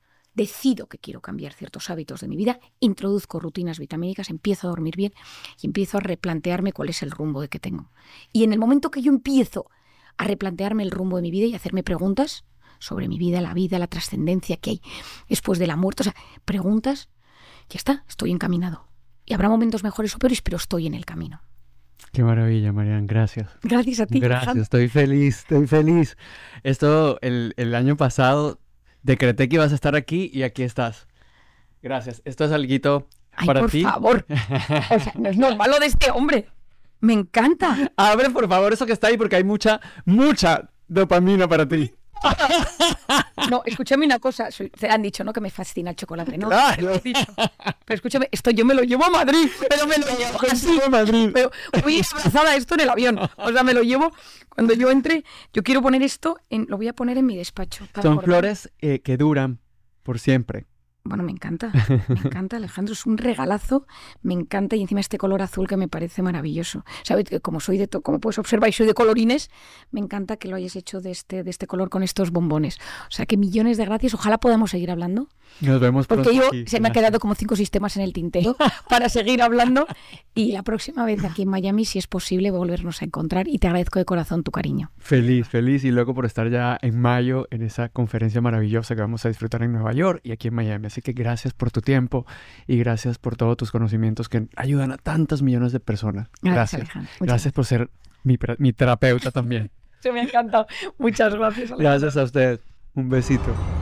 decido que quiero cambiar ciertos hábitos de mi vida, introduzco rutinas vitamínicas, empiezo a dormir bien y empiezo a replantearme cuál es el rumbo que tengo. Y en el momento que yo empiezo a replantearme el rumbo de mi vida y hacerme preguntas sobre mi vida, la trascendencia que hay después de la muerte. O sea, preguntas, ya está, estoy encaminado. Y habrá momentos mejores o peores, pero estoy en el camino. Qué maravilla, Marian, gracias. Gracias a ti. Gracias, Alejandro. estoy feliz. Esto, el año pasado, decreté que ibas a estar aquí y aquí estás. Gracias. Esto es alguito para ti. Por favor. O sea, no es normal lo de este hombre. Me encanta. Abre, por favor, eso que está ahí porque hay mucha dopamina para ti. No, escúchame una cosa. Te han dicho, ¿no? Que me fascina el chocolate, ¿no? Claro. Lo he dicho. Pero escúchame, esto yo me lo llevo a Madrid. Pero me lo llevo así. A Madrid. Pero voy abrazada a esto en el avión. O sea, me lo llevo. Cuando yo entre, yo quiero poner esto, lo voy a poner en mi despacho. Son flores que duran por siempre. Bueno, me encanta, Alejandro, es un regalazo, me encanta, y encima este color azul que me parece maravilloso. Sabes que como puedes observar, y soy de colorines, me encanta que lo hayas hecho de este color con estos bombones. O sea, que millones de gracias, ojalá podamos seguir hablando. Nos vemos pronto. Porque aquí. Se me han quedado como 5 sistemas en el tintero para seguir hablando, y la próxima vez aquí en Miami, si es posible, volvernos a encontrar, y te agradezco de corazón tu cariño. Feliz, y luego por estar ya en mayo en esa conferencia maravillosa que vamos a disfrutar en Nueva York y aquí en Miami. Así que gracias por tu tiempo y gracias por todos tus conocimientos que ayudan a tantas millones de personas. Gracias. Alejandro. Gracias por ser mi terapeuta también. Se me ha encantado. Muchas gracias, Alejandro. Gracias a usted. Un besito.